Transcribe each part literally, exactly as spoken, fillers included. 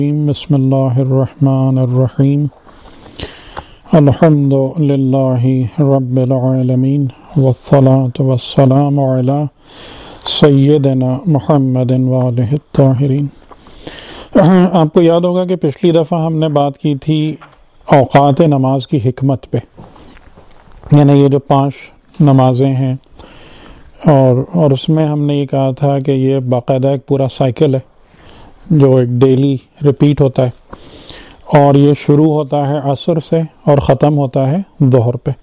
بسم اللہ الرحمن الرحیم الحمد للہ رب العالمین والصلاة والسلام علی سیدنا محمد وآلہ الطاہرین۔ آپ کو یاد ہوگا کہ پچھلی دفعہ ہم نے بات کی تھی اوقات نماز کی حکمت پہ، یعنی یہ جو پانچ نمازیں ہیں، اور اور اس میں ہم نے یہ کہا تھا کہ یہ باقاعدہ ایک پورا سائیکل ہے جو ایک ڈیلی ریپیٹ ہوتا ہے، اور یہ شروع ہوتا ہے عصر سے اور ختم ہوتا ہے ظہر پہ۔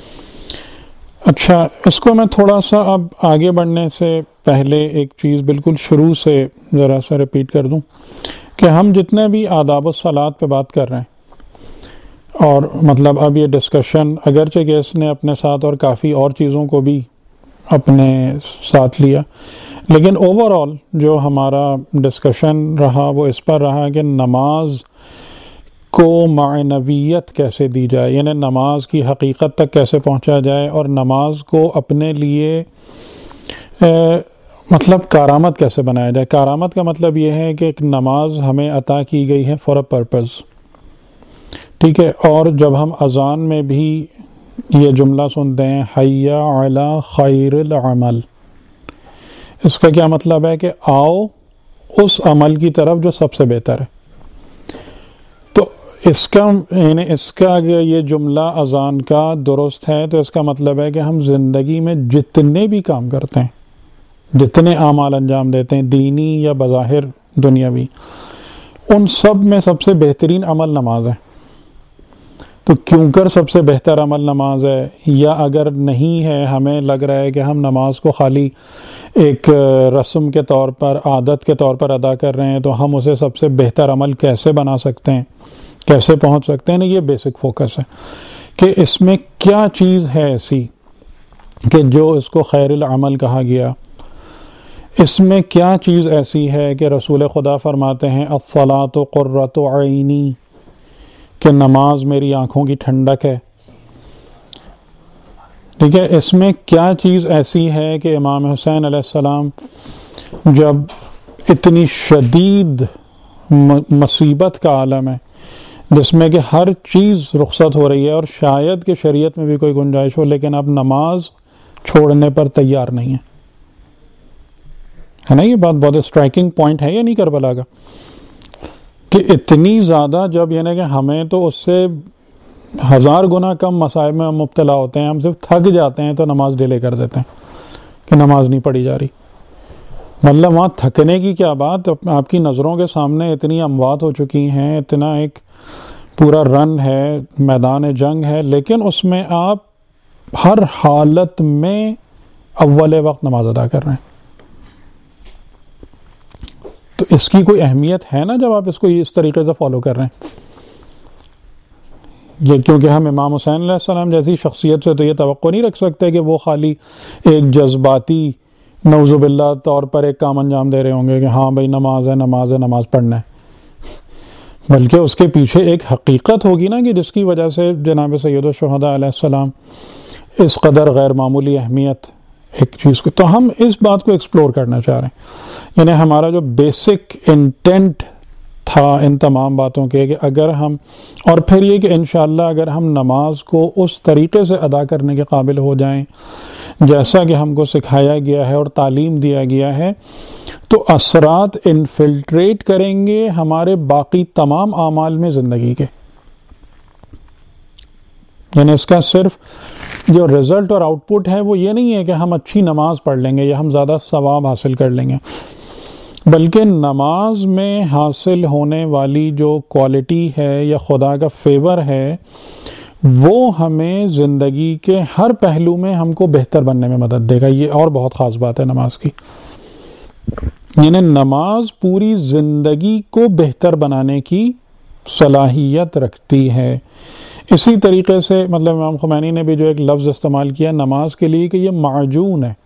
اچھا، اس کو میں تھوڑا سا اب آگے بڑھنے سے پہلے ایک چیز بالکل شروع سے ذرا سا ریپیٹ کر دوں کہ ہم جتنے بھی آداب الصلاۃ پہ بات کر رہے ہیں، اور مطلب اب یہ ڈسکشن اگرچہ کہ اس نے اپنے ساتھ اور کافی اور چیزوں کو بھی اپنے ساتھ لیا، لیکن اوور آل جو ہمارا ڈسکشن رہا وہ اس پر رہا کہ نماز کو معنویت کیسے دی جائے، یعنی نماز کی حقیقت تک کیسے پہنچا جائے، اور نماز کو اپنے لیے مطلب کارآمد کیسے بنایا جائے۔ کارآمد کا مطلب یہ ہے کہ ایک نماز ہمیں عطا کی گئی ہے فار اے پرپز، ٹھیک ہے، اور جب ہم اذان میں بھی یہ جملہ سنتے ہیں حی علی خیر العمل، اس کا کیا مطلب ہے کہ آؤ اس عمل کی طرف جو سب سے بہتر ہے۔ تو اس کا یعنی اس کا اگر یہ جملہ اذان کا درست ہے تو اس کا مطلب ہے کہ ہم زندگی میں جتنے بھی کام کرتے ہیں، جتنے اعمال انجام دیتے ہیں دینی یا بظاہر دنیاوی، ان سب میں سب سے بہترین عمل نماز ہے۔ تو کیوں کر سب سے بہتر عمل نماز ہے، یا اگر نہیں ہے، ہمیں لگ رہا ہے کہ ہم نماز کو خالی ایک رسم کے طور پر، عادت کے طور پر ادا کر رہے ہیں، تو ہم اسے سب سے بہتر عمل کیسے بنا سکتے ہیں، کیسے پہنچ سکتے ہیں۔ یہ بیسک فوکس ہے کہ اس میں کیا چیز ہے ایسی کہ جو اس کو خیر العمل کہا گیا، اس میں کیا چیز ایسی ہے کہ رسول خدا فرماتے ہیں الصلاۃ قرۃ عینی، کہ نماز میری آنکھوں کی ٹھنڈک ہے، ٹھیک ہے۔ اس میں کیا چیز ایسی ہے کہ امام حسین علیہ السلام جب اتنی شدید مصیبت کا عالم ہے جس میں کہ ہر چیز رخصت ہو رہی ہے، اور شاید کہ شریعت میں بھی کوئی گنجائش ہو، لیکن اب نماز چھوڑنے پر تیار نہیں ہے، ہے نا؟ یہ بات بہت اسٹرائکنگ پوائنٹ ہے یا نہیں کربلا کا، کہ اتنی زیادہ جب یعنی کہ ہمیں تو اس سے ہزار گنا کم مصائب میں ہم مبتلا ہوتے ہیں، ہم صرف تھک جاتے ہیں تو نماز ڈیلے کر دیتے ہیں کہ نماز نہیں پڑھی جا رہی۔ مطلب وہاں تھکنے کی کیا بات، آپ کی نظروں کے سامنے اتنی اموات ہو چکی ہیں، اتنا ایک پورا رن ہے، میدان جنگ ہے، لیکن اس میں آپ ہر حالت میں اول وقت نماز ادا کر رہے ہیں۔ تو اس کی کوئی اہمیت ہے نا جب آپ اس کو اس طریقے سے فالو کر رہے ہیں۔ یہ کیونکہ ہم امام حسین علیہ السلام جیسی شخصیت سے تو یہ توقع نہیں رکھ سکتے کہ وہ خالی ایک جذباتی نعوذ باللہ طور پر ایک کام انجام دے رہے ہوں گے کہ ہاں بھائی نماز ہے نماز ہے نماز پڑھنا ہے، بلکہ اس کے پیچھے ایک حقیقت ہوگی نا کہ جس کی وجہ سے جناب سید الشہداء علیہ السلام اس قدر غیر معمولی اہمیت ایک چیز کو، تو ہم اس بات کو ایکسپلور کرنا چاہ رہے ہیں۔ یعنی ہمارا جو بیسک انٹینٹ تھا ان تمام باتوں کے کہ اگر ہم، اور پھر یہ کہ انشاءاللہ اگر ہم نماز کو اس طریقے سے ادا کرنے کے قابل ہو جائیں جیسا کہ ہم کو سکھایا گیا ہے اور تعلیم دیا گیا ہے، تو اثرات انفلٹریٹ کریں گے ہمارے باقی تمام اعمال میں زندگی کے۔ یعنی اس کا صرف جو رزلٹ اور آؤٹ پٹ ہے وہ یہ نہیں ہے کہ ہم اچھی نماز پڑھ لیں گے یا ہم زیادہ ثواب حاصل کر لیں گے، بلکہ نماز میں حاصل ہونے والی جو کوالٹی ہے یا خدا کا فیور ہے وہ ہمیں زندگی کے ہر پہلو میں ہم کو بہتر بننے میں مدد دے گا۔ یہ اور بہت خاص بات ہے نماز کی، یعنی نماز پوری زندگی کو بہتر بنانے کی صلاحیت رکھتی ہے۔ اسی طریقے سے مطلب امام خمینی نے بھی جو ایک لفظ استعمال کیا نماز کے لیے کہ یہ معجون ہے۔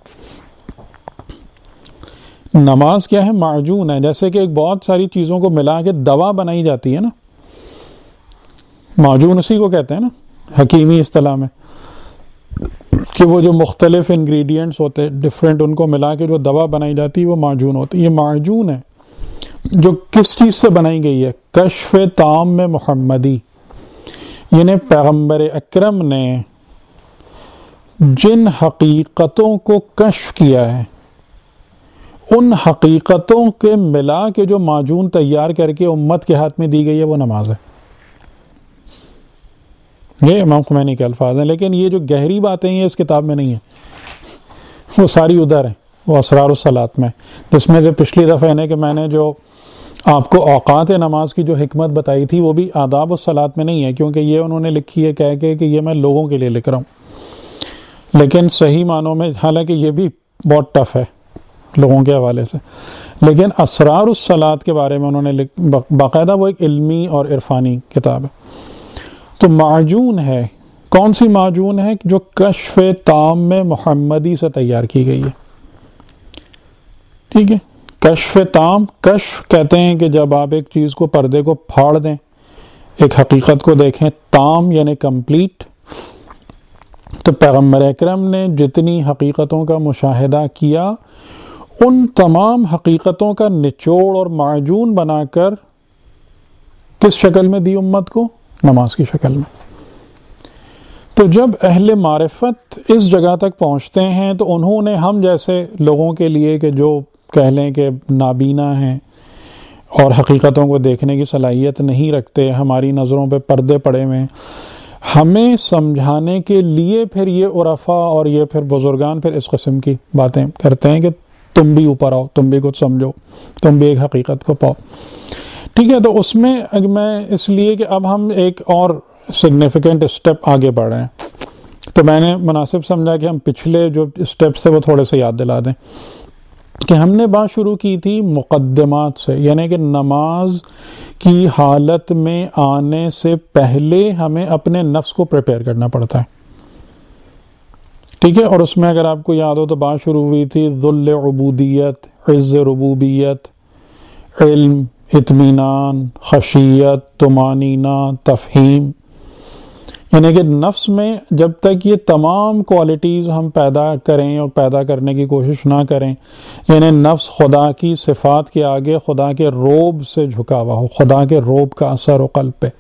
نماز کیا ہے؟ معجون ہے۔ جیسے کہ ایک بہت ساری چیزوں کو ملا کے دوا بنائی جاتی ہے نا، معجون اسی کو کہتے ہیں نا حکیمی اصطلاح میں، کہ وہ جو مختلف انگریڈینٹس ہوتے ہیں ڈفرینٹ، ان کو ملا کے جو دوا بنائی جاتی ہے وہ معجون ہوتی ہے۔ یہ معجون ہے، جو کس چیز سے بنائی گئی ہے؟ کشف تام محمدی، یعنی پیغمبر اکرم نے جن حقیقتوں کو کشف کیا ہے ان حقیقتوں کے ملا کے جو معجون تیار کر کے امت کے ہاتھ میں دی گئی ہے وہ نماز ہے. یہ امام خمینی کے الفاظ ہیں، لیکن یہ جو گہری باتیں ہیں اس کتاب میں نہیں ہیں، وہ ساری ادھر ہیں، وہ اسرار الصلاۃ میں، جس میں جو پچھلی دفعہ ہے کہ میں نے جو آپ کو اوقات نماز کی جو حکمت بتائی تھی وہ بھی آداب الصلاۃ میں نہیں ہے، کیونکہ یہ انہوں نے لکھی ہے کہہ کے کہ یہ میں لوگوں کے لیے لکھ رہا ہوں، لیکن صحیح معنوں میں حالانکہ یہ بھی بہت ٹف ہے لوگوں کے حوالے سے، لیکن اسرار الصلاۃ کے بارے میں انہوں نے باقاعدہ وہ ایک علمی اور عرفانی کتاب ہے. تو معجون ہے، کون سی معجون ہے؟ جو کشف تام محمدی سے تیار کی گئی ہے. ٹھیک ہے، کشف تام، کشف کہتے ہیں کہ جب آپ ایک چیز کو، پردے کو پھاڑ دیں، ایک حقیقت کو دیکھیں. تام یعنی کمپلیٹ. تو پیغمبر اکرم نے جتنی حقیقتوں کا مشاہدہ کیا ان تمام حقیقتوں کا نچوڑ اور معجون بنا کر کس شکل میں دی امت کو؟ نماز کی شکل میں. تو جب اہل معرفت اس جگہ تک پہنچتے ہیں تو انہوں نے ہم جیسے لوگوں کے لیے کہ جو کہہ لیں کہ نابینا ہیں اور حقیقتوں کو دیکھنے کی صلاحیت نہیں رکھتے، ہماری نظروں پہ پردے پڑے ہوئے ہیں، ہمیں سمجھانے کے لیے پھر یہ عرفاء اور یہ پھر بزرگان پھر اس قسم کی باتیں کرتے ہیں کہ تم بھی اوپر آؤ، تم بھی کچھ سمجھو، تم بھی ایک حقیقت کو پاؤ. ٹھیک ہے، تو اس میں میں اس لیے کہ اب ہم ایک اور سگنیفیکنٹ اسٹیپ آگے بڑھ رہے ہیں تو میں نے مناسب سمجھا کہ ہم پچھلے جو اسٹیپس تھے وہ تھوڑے سے یاد دلا دیں کہ ہم نے بات شروع کی تھی مقدمات سے، یعنی کہ نماز کی حالت میں آنے سے پہلے ہمیں اپنے نفس کو پریپیئر کرنا پڑتا ہے. ٹھیک ہے، اور اس میں اگر آپ کو یاد ہو تو بات شروع ہوئی تھی ذل عبودیت، عز ربوبیت، علم، اطمینان، خشیت، طمانینہ، تفہیم. یعنی کہ نفس میں جب تک یہ تمام کوالٹیز ہم پیدا کریں اور پیدا کرنے کی کوشش نہ کریں، یعنی نفس خدا کی صفات کے آگے خدا کے روب سے جھکا ہوا ہو، خدا کے روب کا اثر ہو قلب پہ.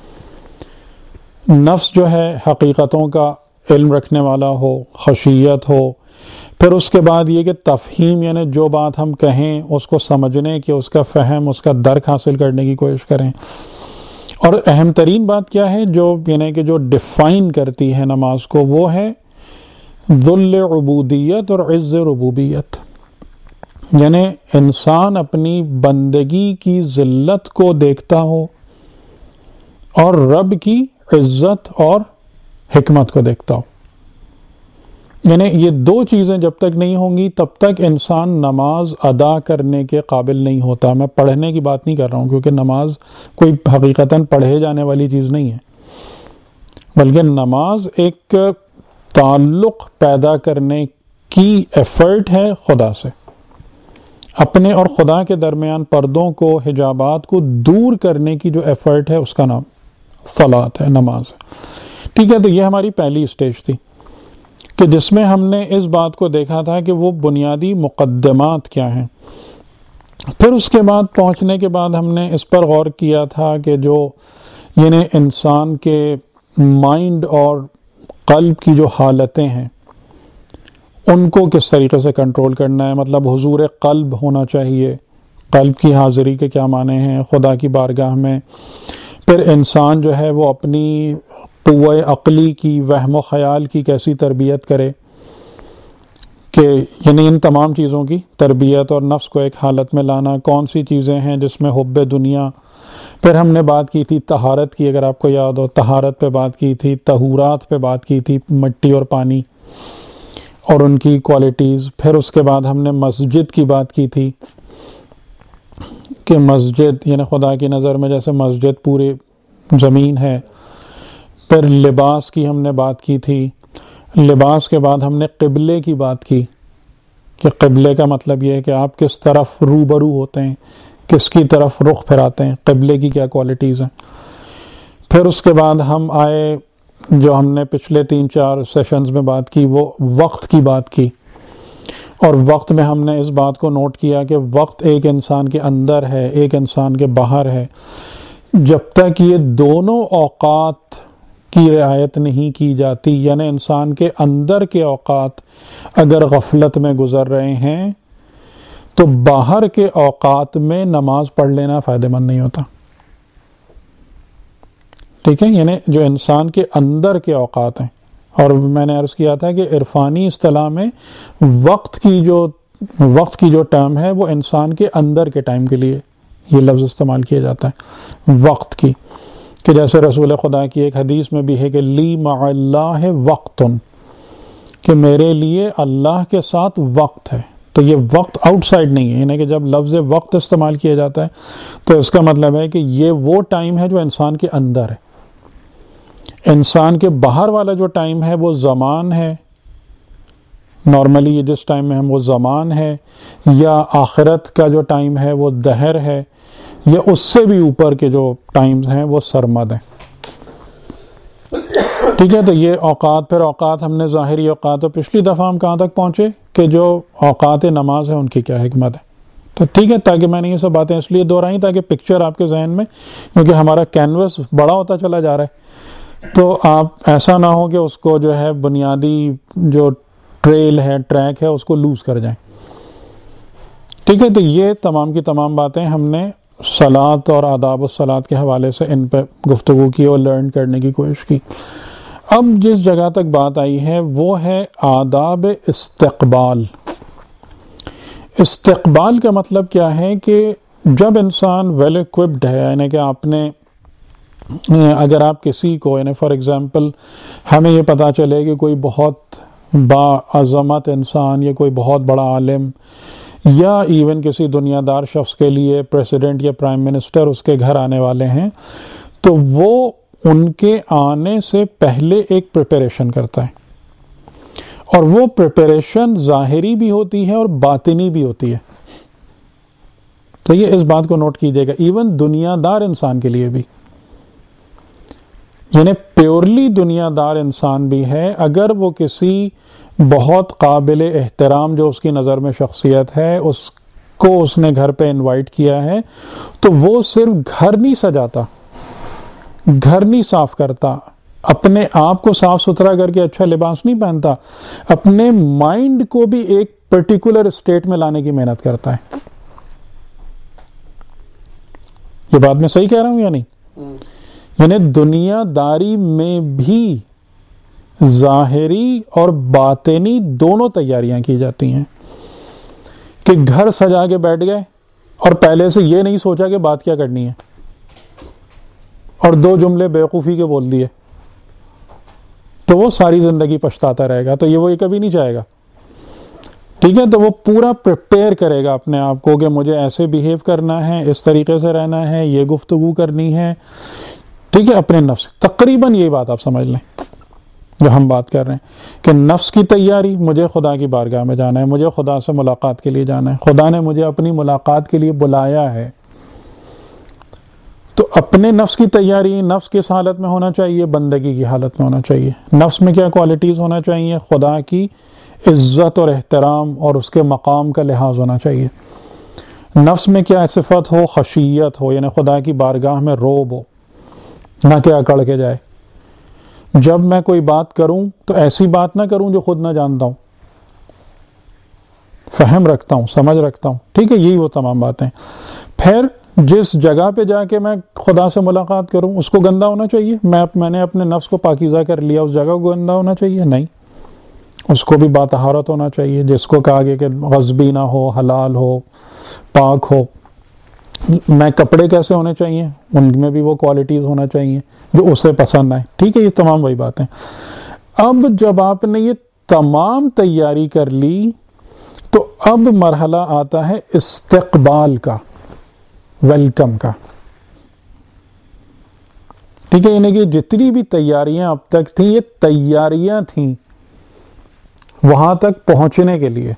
نفس جو ہے حقیقتوں کا علم رکھنے والا ہو، خشیت ہو. پھر اس کے بعد یہ کہ تفہیم، یعنی جو بات ہم کہیں اس کو سمجھنے کی، اس کا فہم، اس کا درک حاصل کرنے کی کوشش کریں. اور اہم ترین بات کیا ہے جو یعنی کہ جو ڈیفائن کرتی ہے نماز کو، وہ ہے ذل عبودیت اور عز ربوبیت. یعنی انسان اپنی بندگی کی ذلت کو دیکھتا ہو اور رب کی عزت اور حکمت کو دیکھتا ہو. یعنی یہ دو چیزیں جب تک نہیں ہوں گی تب تک انسان نماز ادا کرنے کے قابل نہیں ہوتا. میں پڑھنے کی بات نہیں کر رہا ہوں کیونکہ نماز کوئی حقیقتاً پڑھے جانے والی چیز نہیں ہے، بلکہ نماز ایک تعلق پیدا کرنے کی ایفرٹ ہے خدا سے. اپنے اور خدا کے درمیان پردوں کو، حجابات کو دور کرنے کی جو ایفرٹ ہے اس کا نام صلاۃ ہے، نماز ہے. ٹھیک ہے، تو یہ ہماری پہلی اسٹیج تھی کہ جس میں ہم نے اس بات کو دیکھا تھا کہ وہ بنیادی مقدمات کیا ہیں. پھر اس کے بعد پہنچنے کے بعد ہم نے اس پر غور کیا تھا کہ جو یعنی انسان کے مائنڈ اور قلب کی جو حالتیں ہیں ان کو کس طریقے سے کنٹرول کرنا ہے. مطلب حضور قلب ہونا چاہیے. قلب کی حاضری کے کیا معنی ہیں خدا کی بارگاہ میں. پھر انسان جو ہے وہ اپنی قوہ عقلی کی، وہم و خیال کی کیسی تربیت کرے، کہ یعنی ان تمام چیزوں کی تربیت اور نفس کو ایک حالت میں لانا. کون سی چیزیں ہیں جس میں حب دنیا. پھر ہم نے بات کی تھی طہارت کی، اگر آپ کو یاد ہو طہارت پہ بات کی تھی، طہورات پہ بات کی تھی، مٹی اور پانی اور ان کی کوالٹیز. پھر اس کے بعد ہم نے مسجد کی بات کی تھی کہ مسجد یعنی خدا کی نظر میں جیسے مسجد پوری زمین ہے. پھر لباس کی ہم نے بات کی تھی. لباس کے بعد ہم نے قبلے کی بات کی کہ قبلے کا مطلب یہ ہے کہ آپ کس طرف روبرو ہوتے ہیں، کس کی طرف رخ پھراتے ہیں، قبلے کی کیا کوالٹیز ہیں. پھر اس کے بعد ہم آئے جو ہم نے پچھلے تین چار سیشنز میں بات کی، وہ وقت کی بات کی. اور وقت میں ہم نے اس بات کو نوٹ کیا کہ وقت ایک انسان کے اندر ہے، ایک انسان کے باہر ہے. جب تک یہ دونوں اوقات کی رعایت نہیں کی جاتی، یعنی انسان کے اندر کے اوقات اگر غفلت میں گزر رہے ہیں تو باہر کے اوقات میں نماز پڑھ لینا فائدہ مند نہیں ہوتا. ٹھیک ہے، یعنی جو انسان کے اندر کے اوقات ہیں. اور میں نے عرض کیا تھا کہ عرفانی اصطلاح میں وقت کی جو وقت کی جو ٹرم ہے وہ انسان کے اندر کے ٹائم کے لیے یہ لفظ استعمال کیا جاتا ہے، وقت کی. کہ جیسے رسول خدا کی ایک حدیث میں بھی ہے کہ لی مع اللہ وقت، کہ میرے لیے اللہ کے ساتھ وقت ہے. تو یہ وقت آؤٹ سائڈ نہیں ہے، یعنی کہ جب لفظ وقت استعمال کیا جاتا ہے تو اس کا مطلب ہے کہ یہ وہ ٹائم ہے جو انسان کے اندر ہے. انسان کے باہر والا جو ٹائم ہے وہ زمان ہے، نارملی جس ٹائم میں ہم وہ زمان ہے، یا آخرت کا جو ٹائم ہے وہ دہر ہے، یا اس سے بھی اوپر کے جو ٹائمز ہیں وہ سرمد ہیں. ٹھیک ہے، تو یہ اوقات، پھر اوقات ہم نے ظاہری اوقات، تو پچھلی دفعہ ہم کہاں تک پہنچے کہ جو اوقات نماز ہیں ان کی کیا حکمت ہے. تو ٹھیک ہے، تاکہ میں نے یہ سب باتیں اس لیے دہرائیں تاکہ پکچر آپ کے ذہن میں، کیونکہ ہمارا کینوس بڑا ہوتا چلا جا رہا ہے، تو آپ ایسا نہ ہو کہ اس کو جو ہے بنیادی جو ٹریل ہے، ٹریک ہے، اس کو لوز کر جائیں. ٹھیک ہے، تو یہ تمام کی تمام باتیں ہم نے صلاۃ اور آداب الصلاۃ کے حوالے سے ان پہ گفتگو کی اور لرن کرنے کی کوشش کی. اب جس جگہ تک بات آئی ہے وہ ہے آداب استقبال. استقبال کا مطلب کیا ہے کہ جب انسان ویل اکوپڈ ہے، یعنی کہ آپ نے اگر آپ کسی کو، یعنی فار ایگزامپل ہمیں یہ پتہ چلے کہ کوئی بہت باعظمت انسان یا کوئی بہت بڑا عالم یا ایون کسی دنیا دار شخص کے لیے پریزیڈنٹ یا پرائم منسٹر اس کے گھر آنے والے ہیں، تو وہ ان کے آنے سے پہلے ایک پریپریشن کرتا ہے، اور وہ پریپریشن ظاہری بھی ہوتی ہے اور باطنی بھی ہوتی ہے. تو یہ اس بات کو نوٹ کیجیے گا، ایون دنیا دار انسان کے لیے بھی، یعنی پیورلی دنیا دار انسان بھی ہے، اگر وہ کسی بہت قابل احترام جو اس کی نظر میں شخصیت ہے اس کو اس نے گھر پہ انوائٹ کیا ہے، تو وہ صرف گھر نہیں سجاتا، گھر نہیں صاف کرتا، اپنے آپ کو صاف ستھرا کر کے اچھا لباس نہیں پہنتا، اپنے مائنڈ کو بھی ایک پرٹیکولر اسٹیٹ میں لانے کی محنت کرتا ہے. یہ بات میں صحیح کہہ رہا ہوں یا نہیں؟ یعنی دنیا داری میں بھی ظاہری اور باطنی دونوں تیاریاں کی جاتی ہیں. کہ گھر سجا کے بیٹھ گئے اور پہلے سے یہ نہیں سوچا کہ بات کیا کرنی ہے، اور دو جملے بیوقوفی کے بول دیے، تو وہ ساری زندگی پچھتاتا رہے گا. تو یہ وہ یہ کبھی نہیں چاہے گا. ٹھیک ہے، تو وہ پورا پریپیئر کرے گا اپنے آپ کو کہ مجھے ایسے بیہیو کرنا ہے، اس طریقے سے رہنا ہے، یہ گفتگو کرنی ہے. ٹھیک ہے، اپنے نفس، تقریباً یہی بات آپ سمجھ لیں جو ہم بات کر رہے ہیں کہ نفس کی تیاری، مجھے خدا کی بارگاہ میں جانا ہے، مجھے خدا سے ملاقات کے لیے جانا ہے، خدا نے مجھے اپنی ملاقات کے لیے بلایا ہے. تو اپنے نفس کی تیاری نفس کس حالت میں ہونا چاہیے؟ بندگی کی حالت میں ہونا چاہیے. نفس میں کیا کوالٹیز ہونا چاہیے؟ خدا کی عزت اور احترام اور اس کے مقام کا لحاظ ہونا چاہیے. نفس میں کیا صفت ہو؟ خشیت ہو، یعنی خدا کی بارگاہ میں روب ہو، نہ کہ اکڑ کے جائے. جب میں کوئی بات کروں تو ایسی بات نہ کروں جو خود نہ جانتا ہوں، فہم رکھتا ہوں، سمجھ رکھتا ہوں. ٹھیک ہے، یہی وہ تمام باتیں. پھر جس جگہ پہ جا کے میں خدا سے ملاقات کروں اس کو گندا ہونا چاہیے؟ میں میں نے اپنے نفس کو پاکیزہ کر لیا، اس جگہ کو گندا ہونا چاہیے؟ نہیں، اس کو بھی باطہارت ہونا چاہیے، جس کو کہا گیا کہ غصبی نہ ہو، حلال ہو، پاک ہو. میں کپڑے کیسے ہونے چاہیے؟ ان میں بھی وہ کوالٹیز ہونا چاہیے جو اسے پسند آئے. ٹھیک ہے، یہ تمام وہی باتیں. اب جب آپ نے یہ تمام تیاری کر لی تو اب مرحلہ آتا ہے استقبال کا، ویلکم کا. ٹھیک ہے، یعنی کہ جتنی بھی تیاریاں اب تک تھیں یہ تیاریاں تھیں وہاں تک پہنچنے کے لیے،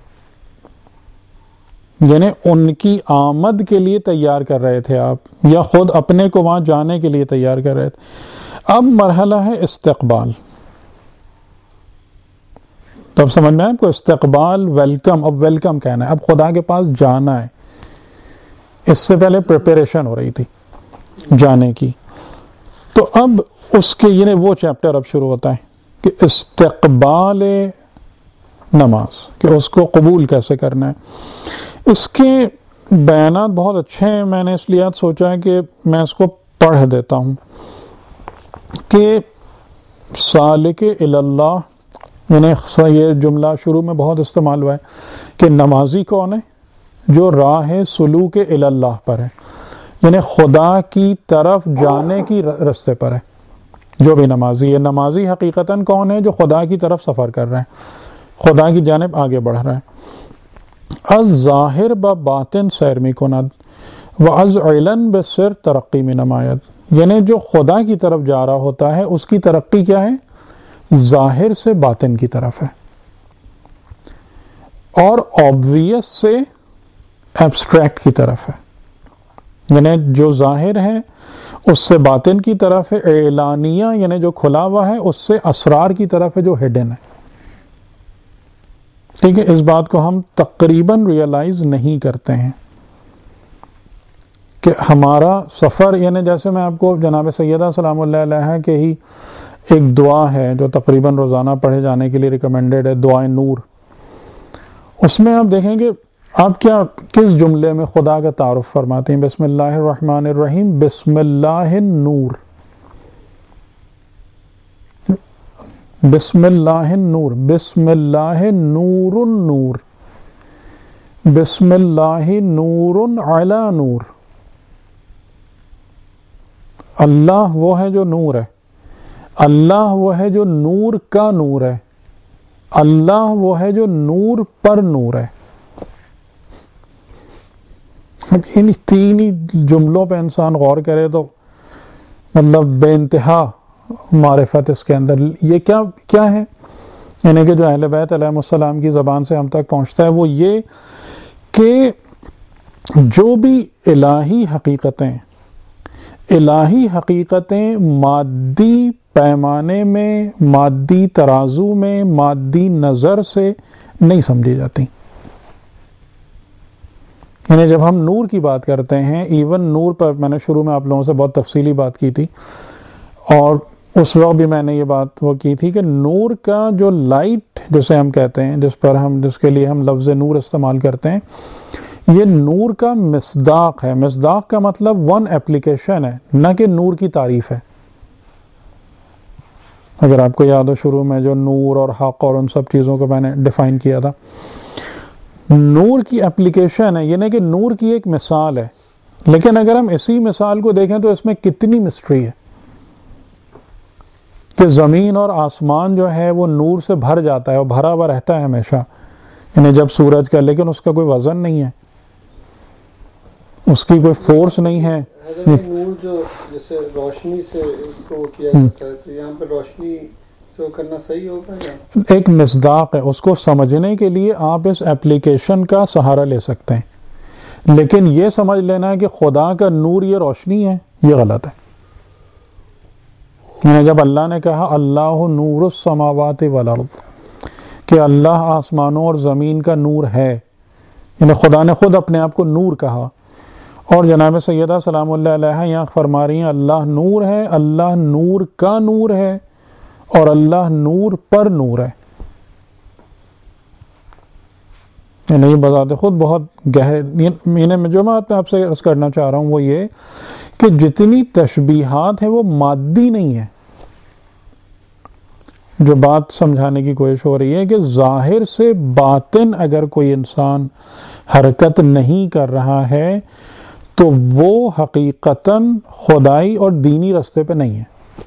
یعنی ان کی آمد کے لیے تیار کر رہے تھے آپ، یا خود اپنے کو وہاں جانے کے لیے تیار کر رہے تھے. اب مرحلہ ہے استقبال. تو اب سمجھ میں آپ کو استقبال ویلکم، اب ویلکم کہنا ہے، اب خدا کے پاس جانا ہے. اس سے پہلے پریپریشن ہو رہی تھی جانے کی. تو اب اس کے یہ وہ چیپٹر اب شروع ہوتا ہے کہ استقبال نماز، کہ اس کو قبول کیسے کرنا ہے. اس کے بیانات بہت اچھے ہیں، میں نے اس لیے آج سوچا ہے کہ میں اس کو پڑھ دیتا ہوں. کہ سالک اللہ، یعنی یہ جملہ شروع میں بہت استعمال ہوا ہے کہ نمازی کون ہے؟ جو راہ سلوک اللہ پر ہے، یعنی خدا کی طرف جانے کی رستے پر ہے. جو بھی نمازی ہے، نمازی حقیقتاً کون ہے؟ جو خدا کی طرف سفر کر رہے ہیں، خدا کی جانب آگے بڑھ رہا ہے. از ظاہر با باطن سیر می کند و از علن بسر ترقی می نماید، یعنی جو خدا کی طرف جا رہا ہوتا ہے اس کی ترقی کیا ہے؟ ظاہر سے باطن کی طرف ہے، اور آبویس سے ایبسٹریکٹ کی طرف ہے. یعنی جو ظاہر ہے اس سے باطن کی طرف ہے، اعلانیہ یعنی جو کھلا ہوا ہے اس سے اسرار کی طرف ہے جو ہڈن ہے. ٹھیک ہے، اس بات کو ہم تقریباً ریئلائز نہیں کرتے ہیں کہ ہمارا سفر، یعنی جیسے میں آپ کو جناب سیدہ سلام اللہ علیہ کے ہی ایک دعا ہے جو تقریباً روزانہ پڑھے جانے کے لیے ریکمینڈیڈ ہے، دعائے نور. اس میں آپ دیکھیں کہ آپ کیا کس جملے میں خدا کا تعارف فرماتے ہیں؟ بسم اللہ الرحمن الرحیم، بسم اللہ النور، بسم اللہ النور، بسم اللہ نور النور، بسم اللہ نور علی نور. اللہ وہ ہے جو نور ہے، اللہ وہ ہے جو نور کا نور ہے، اللہ وہ ہے جو نور پر نور ہے. ان تین ہی جملوں پہ انسان غور کرے تو مطلب بے انتہا معرفت اس کے اندر. یہ کیا کیا ہے؟ یعنی کہ جو اہل بیت علیہ السلام کی زبان سے ہم تک پہنچتا ہے وہ یہ کہ جو بھی الہی حقیقتیں الہی حقیقتیں مادی پیمانے میں، مادی ترازو میں، مادی نظر سے نہیں سمجھی جاتی. یعنی جب ہم نور کی بات کرتے ہیں، ایون نور پر میں نے شروع میں آپ لوگوں سے بہت تفصیلی بات کی تھی، اور اس وقت بھی میں نے یہ بات وہ کی تھی کہ نور کا جو لائٹ جسے ہم کہتے ہیں، جس پر ہم جس کے لیے ہم لفظ نور استعمال کرتے ہیں، یہ نور کا مصداق ہے. مصداق کا مطلب ون اپلیکیشن ہے، نہ کہ نور کی تعریف ہے. اگر آپ کو یاد ہو شروع میں جو نور اور حق اور ان سب چیزوں کو میں نے ڈیفائن کیا تھا، نور کی اپلیکیشن ہے، یعنی کہ نور کی ایک مثال ہے. لیکن اگر ہم اسی مثال کو دیکھیں تو اس میں کتنی مسٹری ہے کہ زمین اور آسمان جو ہے وہ نور سے بھر جاتا ہے، اور بھرا ہوا رہتا ہے ہمیشہ، یعنی جب سورج کا، لیکن اس کا کوئی وزن نہیں ہے، اس کی کوئی فورس نہیں ہے. نور جو جیسے روشنی سے اس کو کیا جاتا ہے، تو یہاں پہ روشنی سے کرنا صحیح ہوگا یا ایک مصداق ہے؟ اس کو سمجھنے کے لیے آپ اس ایپلیکیشن کا سہارا لے سکتے ہیں، لیکن یہ سمجھ لینا ہے کہ خدا کا نور یہ روشنی ہے، یہ غلط ہے. یعنی جب اللہ نے کہا اللہ نور السماوات والارض، کہ اللہ آسمانوں اور زمین کا نور ہے، یعنی خدا نے خود اپنے آپ کو نور کہا. اور جناب سیدہ سلام اللہ علیہ یہاں فرما رہی ہیں اللہ نور ہے، اللہ نور کا نور ہے، اور اللہ نور پر نور ہے. یعنی یہ بذات خود بہت گہرے، یعنی جو میں آپ سے عرض کرنا چاہ رہا ہوں وہ یہ کہ جتنی تشبیہات ہیں وہ مادی نہیں ہے. جو بات سمجھانے کی کوشش ہو رہی ہے کہ ظاہر سے باطن اگر کوئی انسان حرکت نہیں کر رہا ہے تو وہ حقیقتاً خدائی اور دینی رستے پہ نہیں ہے.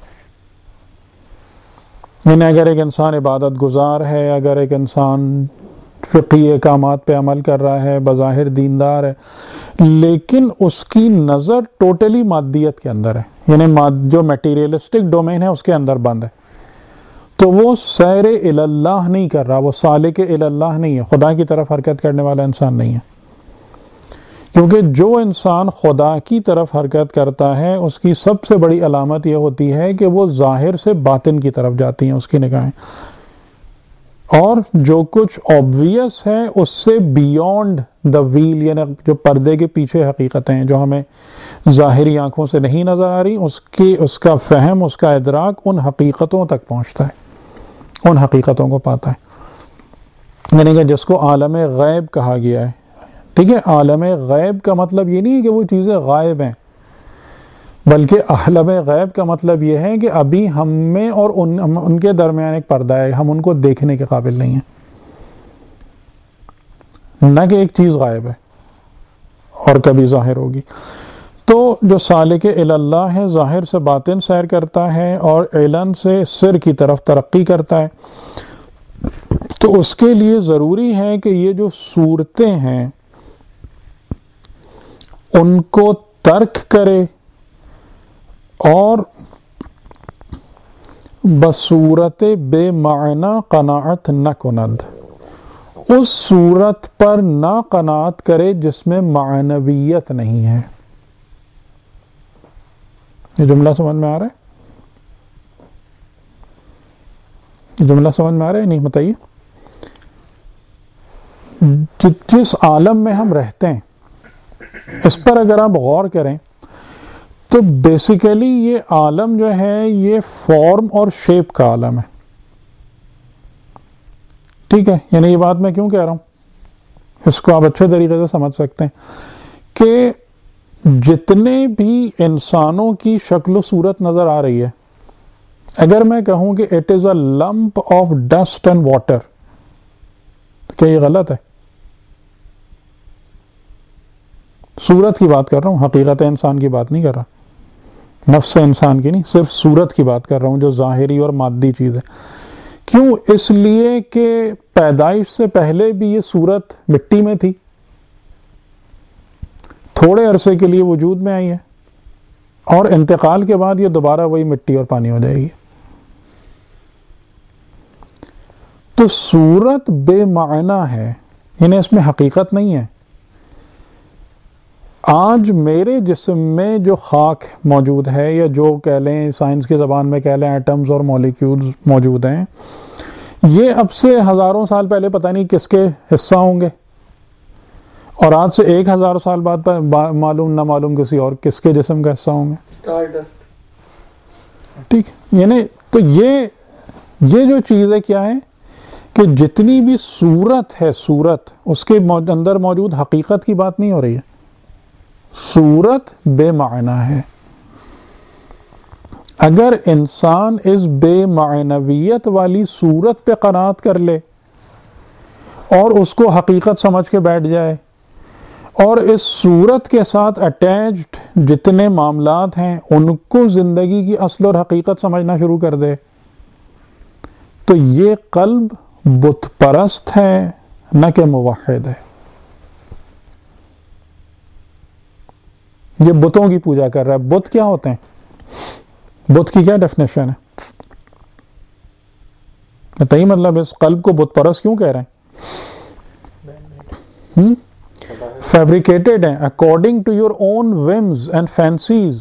یعنی اگر ایک انسان عبادت گزار ہے، اگر ایک انسان فقہی احکامات پہ عمل کر رہا ہے، بظاہر دیندار ہے، لیکن اس کی نظر ٹوٹلی مادیت کے اندر ہے، یعنی جو میٹیریلسٹک ڈومین ہے اس کے اندر بند ہے، تو وہ سیر اللہ نہیں کر رہا، وہ سالک اللہ نہیں ہے، خدا کی طرف حرکت کرنے والا انسان نہیں ہے. کیونکہ جو انسان خدا کی طرف حرکت کرتا ہے اس کی سب سے بڑی علامت یہ ہوتی ہے کہ وہ ظاہر سے باطن کی طرف جاتی ہیں اس کی نگاہیں. اور جو کچھ obvious ہے اس سے بیونڈ دا ویل، یعنی جو پردے کے پیچھے حقیقتیں ہیں جو ہمیں ظاہری آنکھوں سے نہیں نظر آ رہی، اس کی اس کا فہم، اس کا ادراک ان حقیقتوں تک پہنچتا ہے، ان حقیقتوں کو پاتا ہے، یعنی کہ جس کو عالم غیب کہا گیا ہے. ٹھیک ہے، عالم غیب کا مطلب یہ نہیں ہے کہ وہ چیزیں غائب ہیں، بلکہ عالم غیب کا مطلب یہ ہے کہ ابھی ہم میں اور ان ان کے درمیان ایک پردہ ہے، ہم ان کو دیکھنے کے قابل نہیں ہیں. نہ کہ ایک چیز غائب ہے اور کبھی ظاہر ہوگی. تو جو سالک اللہ ہے ظاہر سے باطن سیر کرتا ہے اور علن سے سر کی طرف ترقی کرتا ہے، تو اس کے لیے ضروری ہے کہ یہ جو صورتیں ہیں ان کو ترک کرے اور بصورت بے معنی قناعت نہ کند، اس صورت پر نہ قناعت کرے جس میں معنویت نہیں ہے. یہ جملہ سمجھ میں آ رہا ہے؟ یہ جملہ سمجھ میں آ رہا ہے؟ نہیں بتائیے. جس عالم میں ہم رہتے ہیں اس پر اگر آپ غور کریں تو بیسیکلی یہ عالم جو ہے یہ فارم اور شیپ کا عالم ہے. ٹھیک ہے، یعنی یہ بات میں کیوں کہہ رہا ہوں، اس کو آپ اچھے طریقے سے سمجھ سکتے ہیں کہ جتنے بھی انسانوں کی شکل و صورت نظر آ رہی ہے، اگر میں کہوں کہ it is a lump of dust and water, کیا یہ غلط ہے؟ صورت کی بات کر رہا ہوں، حقیقت انسان کی بات نہیں کر رہا، نفس انسان کی نہیں، صرف صورت کی بات کر رہا ہوں جو ظاہری اور مادی چیز ہے. کیوں؟ اس لیے کہ پیدائش سے پہلے بھی یہ صورت مٹی میں تھی، تھوڑے عرصے کے لیے وجود میں آئی ہے، اور انتقال کے بعد یہ دوبارہ وہی مٹی اور پانی ہو جائے گی. تو صورت بے معنی ہے، یعنی اس میں حقیقت نہیں ہے. آج میرے جسم میں جو خاک موجود ہے، یا جو کہہ لیں سائنس کی زبان میں کہہ لیں ایٹمز اور مولیکیولز موجود ہیں، یہ اب سے ہزاروں سال پہلے پتہ نہیں کس کے حصہ ہوں گے، اور آج سے ایک ہزار سال بعد معلوم نہ معلوم کسی اور کس کے جسم کا حصہ ہوں گے. Stardust. ٹھیک، یعنی تو یہ یہ جو چیز ہے کیا ہے کہ جتنی بھی صورت ہے، صورت اس کے اندر موجود حقیقت کی بات نہیں ہو رہی ہے، صورت بے معنی ہے. اگر انسان اس بے معنویت والی صورت پہ قناعت کر لے اور اس کو حقیقت سمجھ کے بیٹھ جائے، اور اس صورت کے ساتھ اٹیچڈ جتنے معاملات ہیں ان کو زندگی کی اصل اور حقیقت سمجھنا شروع کر دے، تو یہ قلب بت پرست ہے نہ کہ موحد ہے. یہ بتوں کی پوجا کر رہا ہے. بت کیا ہوتے ہیں؟ بت کی کیا ڈیفینیشن ہے بتائیے؟ مطلب اس قلب کو بت پرست کیوں کہہ رہے ہیں؟ فیبریکیٹڈ ہیں according to your own whims and fancies,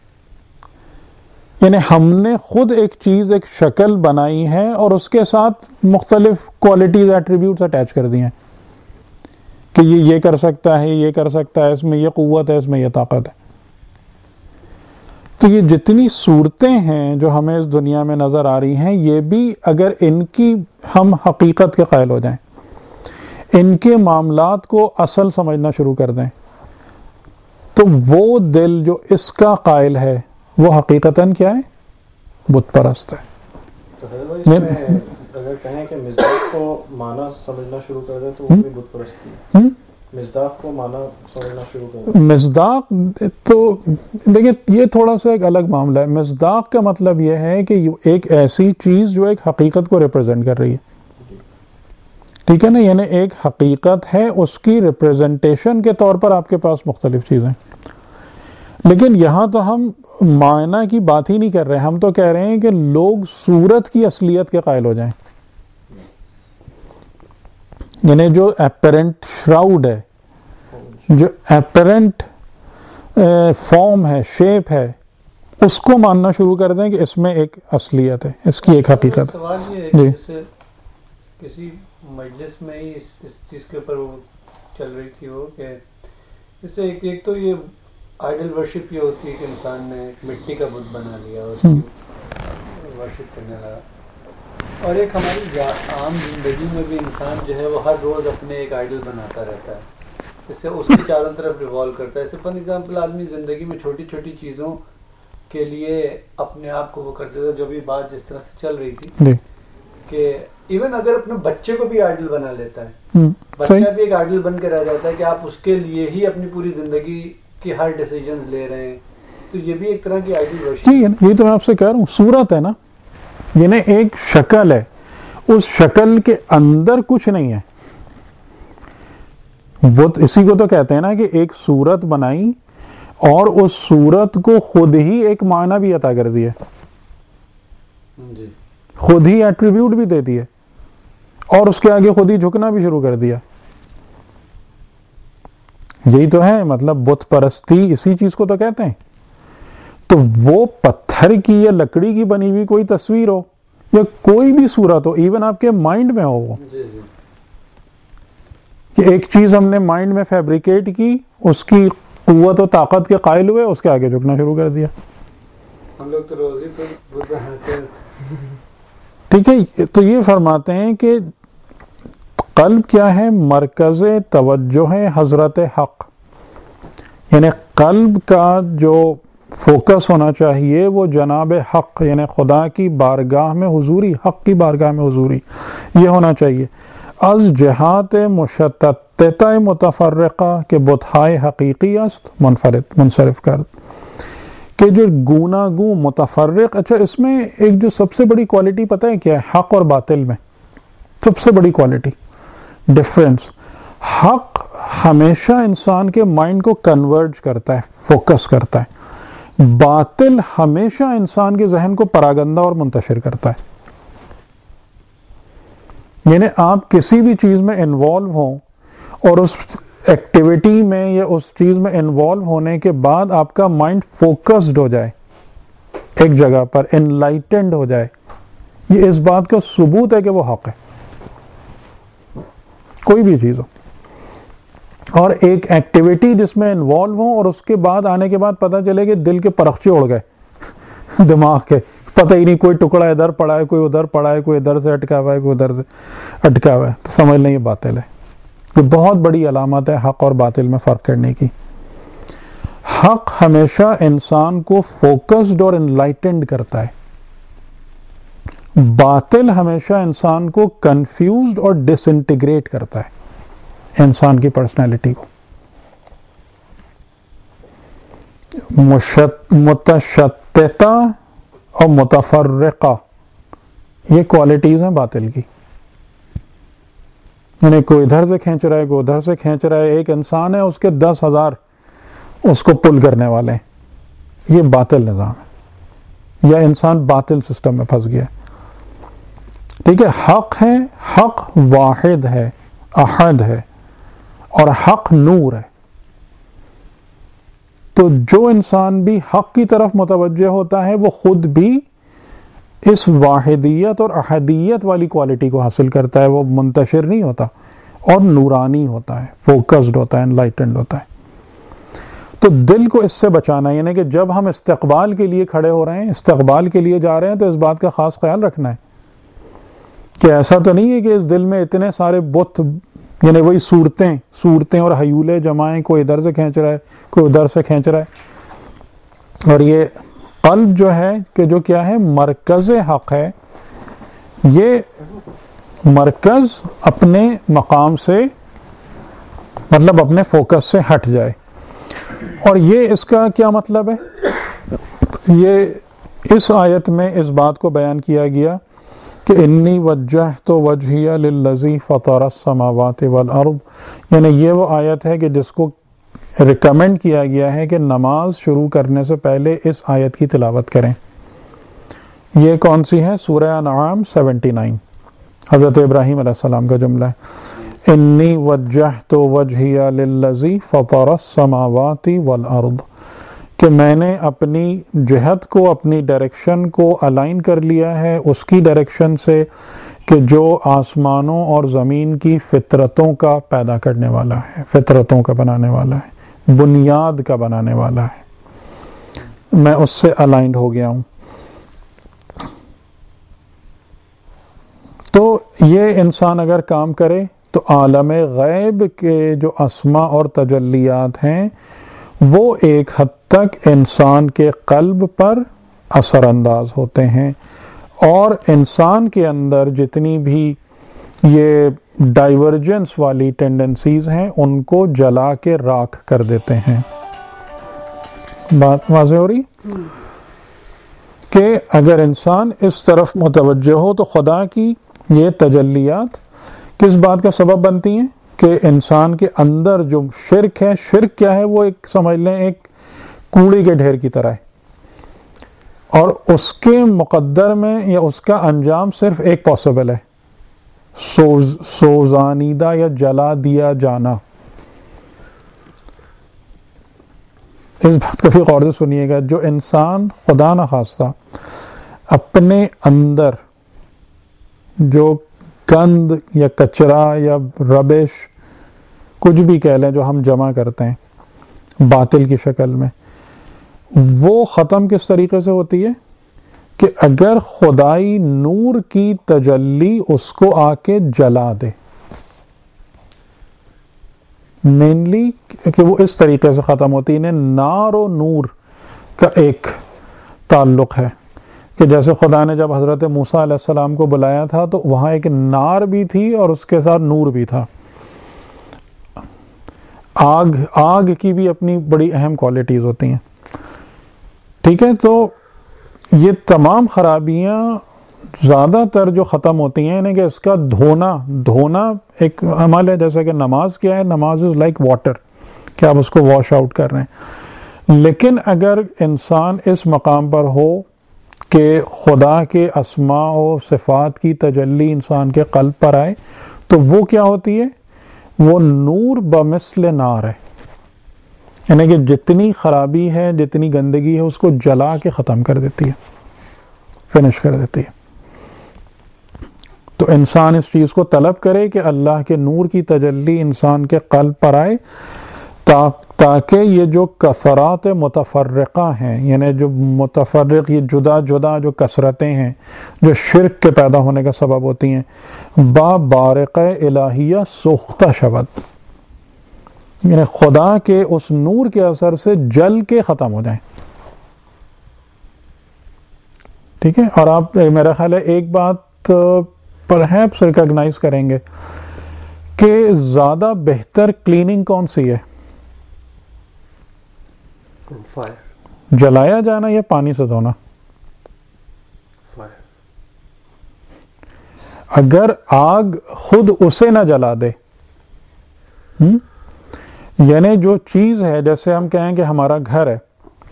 یعنی ہم نے خود ایک چیز، ایک شکل بنائی ہے اور اس کے ساتھ مختلف کوالٹیز، ایٹریبیوٹس اٹیچ کر دی ہیں کہ یہ یہ کر سکتا ہے، یہ کر سکتا ہے، اس میں یہ قوت ہے، اس میں یہ طاقت ہے. تو یہ جتنی صورتیں ہیں جو ہمیں اس دنیا میں نظر آ رہی ہیں، یہ بھی اگر ان کی ہم حقیقت کے قائل ہو جائیں، ان کے معاملات کو اصل سمجھنا شروع کر دیں، تو وہ دل جو اس کا قائل ہے وہ حقیقتاً کیا ہے؟ بت پرست ہے. اگر کہیں کہ مصداق کو معنی سمجھنا شروع کر دے تو وہ بھی بت پرستی ہے. مصداق کو معنی سمجھنا شروع کر دے. مصداق تو دیکھیے یہ تھوڑا سا ایک الگ معاملہ ہے. مصداق کا مطلب یہ ہے کہ ایک ایسی چیز جو ایک حقیقت کو ریپرزینٹ کر رہی ہے. ٹھیک ہے نا، یعنی ایک حقیقت ہے، اس کی ریپرزنٹیشن کے طور پر آپ کے پاس مختلف چیزیں. لیکن یہاں تو ہم معنی کی بات ہی نہیں کر رہے، ہم تو کہہ رہے ہیں کہ لوگ صورت کی اصلیت کے قائل ہو جائیں. یعنی جو اپیرنٹ شراؤڈ ہے، جو اپیرنٹ فارم ہے، شیپ ہے، اس کو ماننا شروع کر دیں کہ اس میں ایک اصلیت ہے، اس کی ایک حقیقت ہے. سوال یہ ہے جی کہ جیسے کسی مجلس میں ہی اس, اس چیز کے اوپر وہ چل رہی تھی وہ کہ اس سے ایک ایک تو یہ آئیڈل ورشپ یہ ہوتی ہے کہ انسان نے مٹی کا بت بنا لیا اور اس کی ورشپ کرنے لگا، اور ایک ہماری عام زندگی میں بھی انسان جو ہے وہ ہر روز اپنے ایک آئیڈل بناتا رہتا ہے، اس سے اس کی چاروں طرف ریوالو کرتا ہے. فار ایگزامپل آدمی زندگی میں چھوٹی چھوٹی چیزوں کے لیے اپنے آپ کو وہ کرتے تھے. جو بھی بات جس طرح سے چل رہی تھی کہ ایون اگر اپنے بچے کو بھی آئیڈل بنا لیتا ہے، بچہ بھی ایک آئیڈل بن کے رہ جاتا ہے کہ آپ اس کے لیے ہی اپنی پوری زندگی کی ہر ڈیسیجنز لے رہے ہیں، تو یہ بھی ایک طرح کی آئیڈل ورشپ. یہ تو میں آپ سے کہہ رہا ہوں، صورت ہے نا، یعنی ایک شکل ہے، اس شکل کے اندر کچھ نہیں ہے. وہ اسی کو تو کہتے ہیں نا کہ ایک صورت بنائی اور اس صورت کو خود ہی ایک معنی بھی عطا کر دیا، خود ہی ایٹریبیوٹ بھی دے دیے اور اس کے آگے خود ہی جھکنا بھی شروع کر دیا. یہی تو ہے مطلب بت پرستی، اسی چیز کو تو کہتے ہیں. تو وہ پتھر کی یا لکڑی کی بنی ہوئی کوئی تصویر ہو یا کوئی بھی صورت ہو، ایون آپ کے مائنڈ میں ہو وہ کہ ایک چیز ہم نے مائنڈ میں فیبریکیٹ کی، اس کی قوت و طاقت کے قائل ہوئے، اس کے آگے جھکنا شروع کر دیا. ہم لوگ تو روز ہی بت بناتے ہیں. ٹھیک ہے، تو یہ فرماتے ہیں کہ قلب کیا ہے؟ مرکز توجہ ہے حضرت حق. یعنی قلب کا جو فوکس ہونا چاہیے وہ جناب حق، یعنی خدا کی بارگاہ میں حضوری، حق کی بارگاہ میں حضوری یہ ہونا چاہیے. از جہات مشتتہ متفرقہ کہ بتہائے حقیقی است منفرد منصرف کر، کہ جو گوناگوں متفرق. اچھا، اس میں ایک جو سب سے بڑی کوالٹی پتہ ہے کیا ہے؟ حق اور باطل میں سب سے بڑی کوالٹی ڈفرنس، حق ہمیشہ انسان کے مائنڈ کو کنورج کرتا ہے، فوکس کرتا ہے. باطل ہمیشہ انسان کے ذہن کو پراگندہ اور منتشر کرتا ہے. یعنی آپ کسی بھی چیز میں انوالو ہوں اور اس ایکٹیویٹی میں یا اس چیز میں انوالو ہونے کے بعد آپ کا مائنڈ فوکسڈ ہو جائے ایک جگہ پر، انلائٹنڈ ہو جائے، یہ اس بات کا ثبوت ہے کہ وہ حق ہے، کوئی بھی چیز ہو. اور ایک ایکٹیویٹی جس میں انوالو ہوں اور اس کے بعد آنے کے بعد پتہ چلے کہ دل کے پرخچے اڑ گئے دماغ کے، پتہ ہی نہیں، کوئی ٹکڑا ادھر پڑا ہے، کوئی ادھر پڑا ہے، کوئی ادھر سے اٹکا ہوا ہے، کوئی ادھر سے اٹکا ہوا ہے، تو سمجھ لیں یہ باطل ہے. یہ بہت بڑی علامت ہے حق اور باطل میں فرق کرنے کی. حق ہمیشہ انسان کو فوکسڈ اور انلائٹنڈ کرتا ہے، باطل ہمیشہ انسان کو کنفیوزڈ اور ڈس انٹیگریٹ کرتا ہے انسان کی پرسنالٹی کو. متشتتہ اور متفرقہ یہ کوالٹیز ہیں باطل کی. یعنی کوئی ادھر سے کھینچ رہا ہے، کوئی ادھر سے کھینچ رہا ہے، ایک انسان ہے اس کے دس ہزار اس کو پل کرنے والے ہیں، یہ باطل نظام ہے، یا انسان باطل سسٹم میں پھنس گیا. ٹھیک ہے، حق ہے، حق واحد ہے، احد ہے، اور حق نور ہے. تو جو انسان بھی حق کی طرف متوجہ ہوتا ہے وہ خود بھی اس واحدیت اور احدیت والی کوالٹی کو حاصل کرتا ہے، وہ منتشر نہیں ہوتا اور نورانی ہوتا ہے، فوکسڈ ہوتا ہے، انلائٹنڈ ہوتا ہے. تو دل کو اس سے بچانا ہے، یعنی کہ جب ہم استقبال کے لیے کھڑے ہو رہے ہیں، استقبال کے لیے جا رہے ہیں، تو اس بات کا خاص خیال رکھنا ہے کہ ایسا تو نہیں ہے کہ اس دل میں اتنے سارے بت، یعنی وہی صورتیں صورتیں اور حیولے جمائیں، کوئی ادھر سے کھینچ رہا ہے، کوئی ادھر سے کھینچ رہا ہے. اور یہ قلب جو ہے کہ جو کیا ہے؟ مرکز حق ہے. یہ مرکز اپنے مقام سے، مطلب اپنے فوکس سے ہٹ جائے. اور یہ اس کا کیا مطلب ہے؟ یہ اس آیت میں اس بات کو بیان کیا گیا کہ انی وجہت وجہی للذی فطر السماوات والارض، یعنی یہ وہ آیت ہے کہ جس کو ریکمینڈ کیا گیا ہے کہ نماز شروع کرنے سے پہلے اس آیت کی تلاوت کریں. یہ کون سی ہے؟ سورہ انعام سیونٹی نائن، حضرت ابراہیم علیہ السلام کا جملہ ہے، انی وجہت وجہی للذی فطر السماوات والارض، کہ میں نے اپنی جہت کو اپنی ڈائریکشن کو الائن کر لیا ہے اس کی ڈائریکشن سے کہ جو آسمانوں اور زمین کی فطرتوں کا پیدا کرنے والا ہے، فطرتوں کا بنانے والا ہے، بنیاد کا بنانے والا ہے، میں اس سے الائنڈ ہو گیا ہوں۔ تو یہ انسان اگر کام کرے تو عالم غیب کے جو اسماء اور تجلیات ہیں وہ ایک حد تک انسان کے قلب پر اثر انداز ہوتے ہیں، اور انسان کے اندر جتنی بھی یہ ڈائیورجنس والی ٹینڈنسیز ہیں ان کو جلا کے راکھ کر دیتے ہیں۔ بات واضح ہو رہی کہ اگر انسان اس طرف متوجہ ہو تو خدا کی یہ تجلیات کس بات کا سبب بنتی ہیں کہ انسان کے اندر جو شرک ہے، شرک کیا ہے، وہ ایک سمجھ لیں ایک کوڑے کے ڈھیر کی طرح ہے، اور اس کے مقدر میں یا اس کا انجام صرف ایک پاسبل ہے، سوز سوزانیدہ یا جلا دیا جانا۔ اس بات کو بھی غور سے سنیے گا، جو انسان خدا نخواستہ اپنے اندر جو گند یا کچرا یا ربش کچھ بھی کہہ لیں جو ہم جمع کرتے ہیں باطل کی شکل میں، وہ ختم کس طریقے سے ہوتی ہے کہ اگر خدائی نور کی تجلی اس کو آ کے جلا دے، مینلی کہ وہ اس طریقے سے ختم ہوتی ہے۔ انہیں نار و نور کا ایک تعلق ہے کہ جیسے خدا نے جب حضرت موسیٰ علیہ السلام کو بلایا تھا تو وہاں ایک نار بھی تھی اور اس کے ساتھ نور بھی تھا۔ آگ آگ کی بھی اپنی بڑی اہم کوالٹیز ہوتی ہیں، ٹھیک ہے۔ تو یہ تمام خرابیاں زیادہ تر جو ختم ہوتی ہیں، یعنی کہ اس کا دھونا دھونا ایک عمل ہے، جیسا کہ نماز کیا ہے، نماز از لائک واٹر کہ آپ اس کو واش آؤٹ کر رہے ہیں۔ لیکن اگر انسان اس مقام پر ہو کہ خدا کے اسماء و صفات کی تجلی انسان کے قلب پر آئے تو وہ کیا ہوتی ہے، وہ نور بمثل نار ہے، یعنی کہ جتنی خرابی ہے، جتنی گندگی ہے، اس کو جلا کے ختم کر دیتی ہے، فنش کر دیتی ہے۔ تو انسان اس چیز کو طلب کرے کہ اللہ کے نور کی تجلی انسان کے قلب پر آئے تاکہ یہ جو کثرات متفرقہ ہیں، یعنی جو متفرق یہ جدا جدا جو کثرتیں ہیں جو شرک کے پیدا ہونے کا سبب ہوتی ہیں، با بارق الہیہ سوختہ شود، یعنی خدا کے اس نور کے اثر سے جل کے ختم ہو جائیں، ٹھیک ہے۔ اور آپ میرا خیال ہے ایک بات پرہیپس ریکگنائز کریں گے کہ زیادہ بہتر کلیننگ کون سی ہے، فائر، جلایا جانا یا پانی سے دھونا؟ فائر۔ اگر آگ خود اسے نہ جلا دے، یعنی جو چیز ہے، جیسے ہم کہیں کہ ہمارا گھر ہے،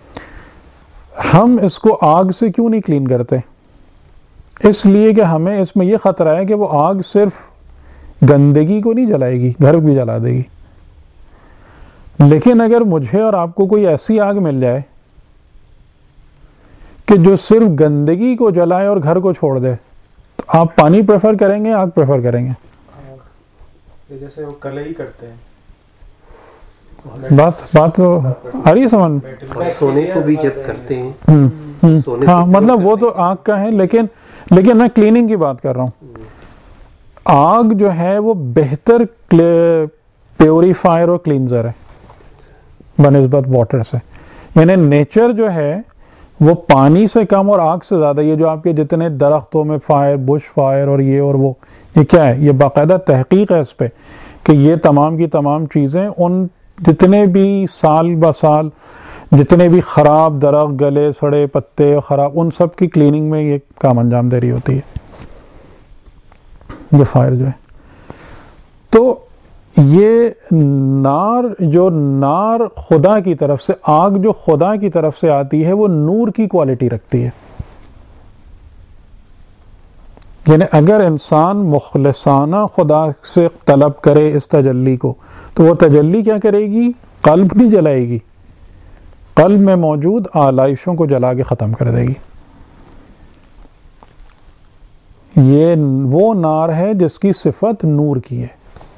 ہم اس کو آگ سے کیوں نہیں کلین کرتے؟ اس لیے کہ ہمیں اس میں یہ خطرہ ہے کہ وہ آگ صرف گندگی کو نہیں جلائے گی، گھر بھی جلا دے گی۔ لیکن اگر مجھے اور آپ کو کوئی ایسی آگ مل جائے کہ جو صرف گندگی کو جلائے اور گھر کو چھوڑ دے، تو آپ پانی پریفر کریں گے، آگ پریفر کریں گے؟ جیسے وہ کلئی کرتے ہیں، بات بات آ رہی ہے سمجھ؟ سونے کو بھی جب کرتے ہیں، ہاں مطلب وہ تو آگ کا ہے، لیکن لیکن میں کلیننگ کی بات کر رہا ہوں۔ آگ جو ہے وہ بہتر پیوریفائر اور کلینزر ہے بنسبت واٹر سے، یعنی نیچر جو ہے وہ پانی سے کم اور آگ سے زیادہ، یہ جو آپ کے جتنے درختوں میں فائر، بش فائر اور یہ اور وہ، یہ کیا ہے، یہ باقاعدہ تحقیق ہے اس پہ کہ یہ تمام کی تمام چیزیں ان جتنے بھی سال با سال جتنے بھی خراب درخت، گلے سڑے پتے خراب، ان سب کی کلیننگ میں یہ کام انجام دے رہی ہوتی ہے یہ فائر جو ہے۔ تو یہ نار جو نار خدا کی طرف سے، آگ جو خدا کی طرف سے آتی ہے وہ نور کی کوالٹی رکھتی ہے، یعنی اگر انسان مخلصانہ خدا سے طلب کرے اس تجلی کو تو وہ تجلی کیا کرے گی، قلب نہیں جلائے گی، قلب میں موجود آلائشوں کو جلا کے ختم کر دے گی. یہ وہ نار ہے جس کی صفت نور کی ہے.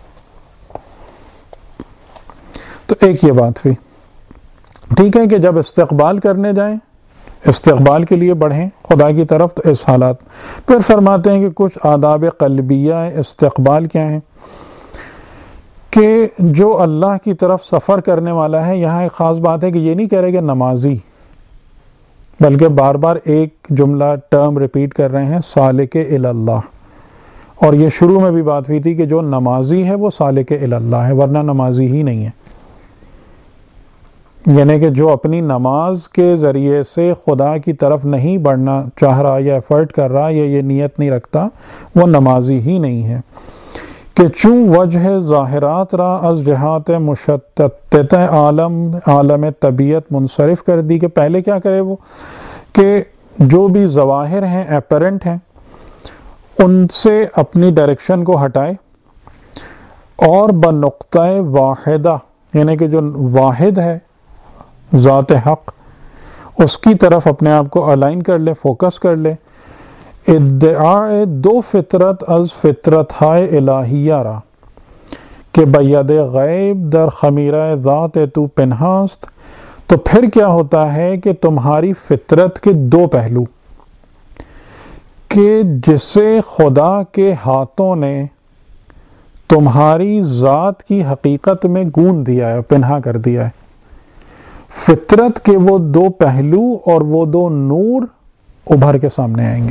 تو ایک یہ بات ہوئی. ٹھیک ہے کہ جب استقبال کرنے جائیں، استقبال کے لیے بڑھیں خدا کی طرف، تو اس حالات پھر فرماتے ہیں کہ کچھ آداب قلبیہ استقبال کیا ہیں کہ جو اللہ کی طرف سفر کرنے والا ہے. یہاں ایک خاص بات ہے کہ یہ نہیں کہہ رہے کہ نمازی، بلکہ بار بار ایک جملہ ٹرم ریپیٹ کر رہے ہیں، سالک الی اللہ. اور یہ شروع میں بھی بات ہوئی تھی کہ جو نمازی ہے وہ سالک الی اللہ ہے، ورنہ نمازی ہی نہیں ہے. یعنی کہ جو اپنی نماز کے ذریعے سے خدا کی طرف نہیں بڑھنا چاہ رہا یا ایفرٹ کر رہا یا یہ نیت نہیں رکھتا، وہ نمازی ہی نہیں ہے. کہ چوں وجہ ظاہرات را از جہات مشتت عالم عالم طبیعت منصرف کر دی. کہ پہلے کیا کرے وہ کہ جو بھی ظواہر ہیں، اپیرنٹ ہیں، ان سے اپنی ڈائریکشن کو ہٹائے اور بنقطہ واحدہ، یعنی کہ جو واحد ہے ذات حق، اس کی طرف اپنے آپ کو الائن کر لے، فوکس کر لے. ادعاء دو فطرت از فطرت ہائے الہیہ را کہ بید غیب در خمیرہ ذات تو پنہاست. تو پھر کیا ہوتا ہے کہ تمہاری فطرت کے دو پہلو، کہ جسے خدا کے ہاتھوں نے تمہاری ذات کی حقیقت میں گون دیا ہے، پنہا کر دیا ہے. فطرت کے وہ دو پہلو اور وہ دو نور ابھر کے سامنے آئیں گے.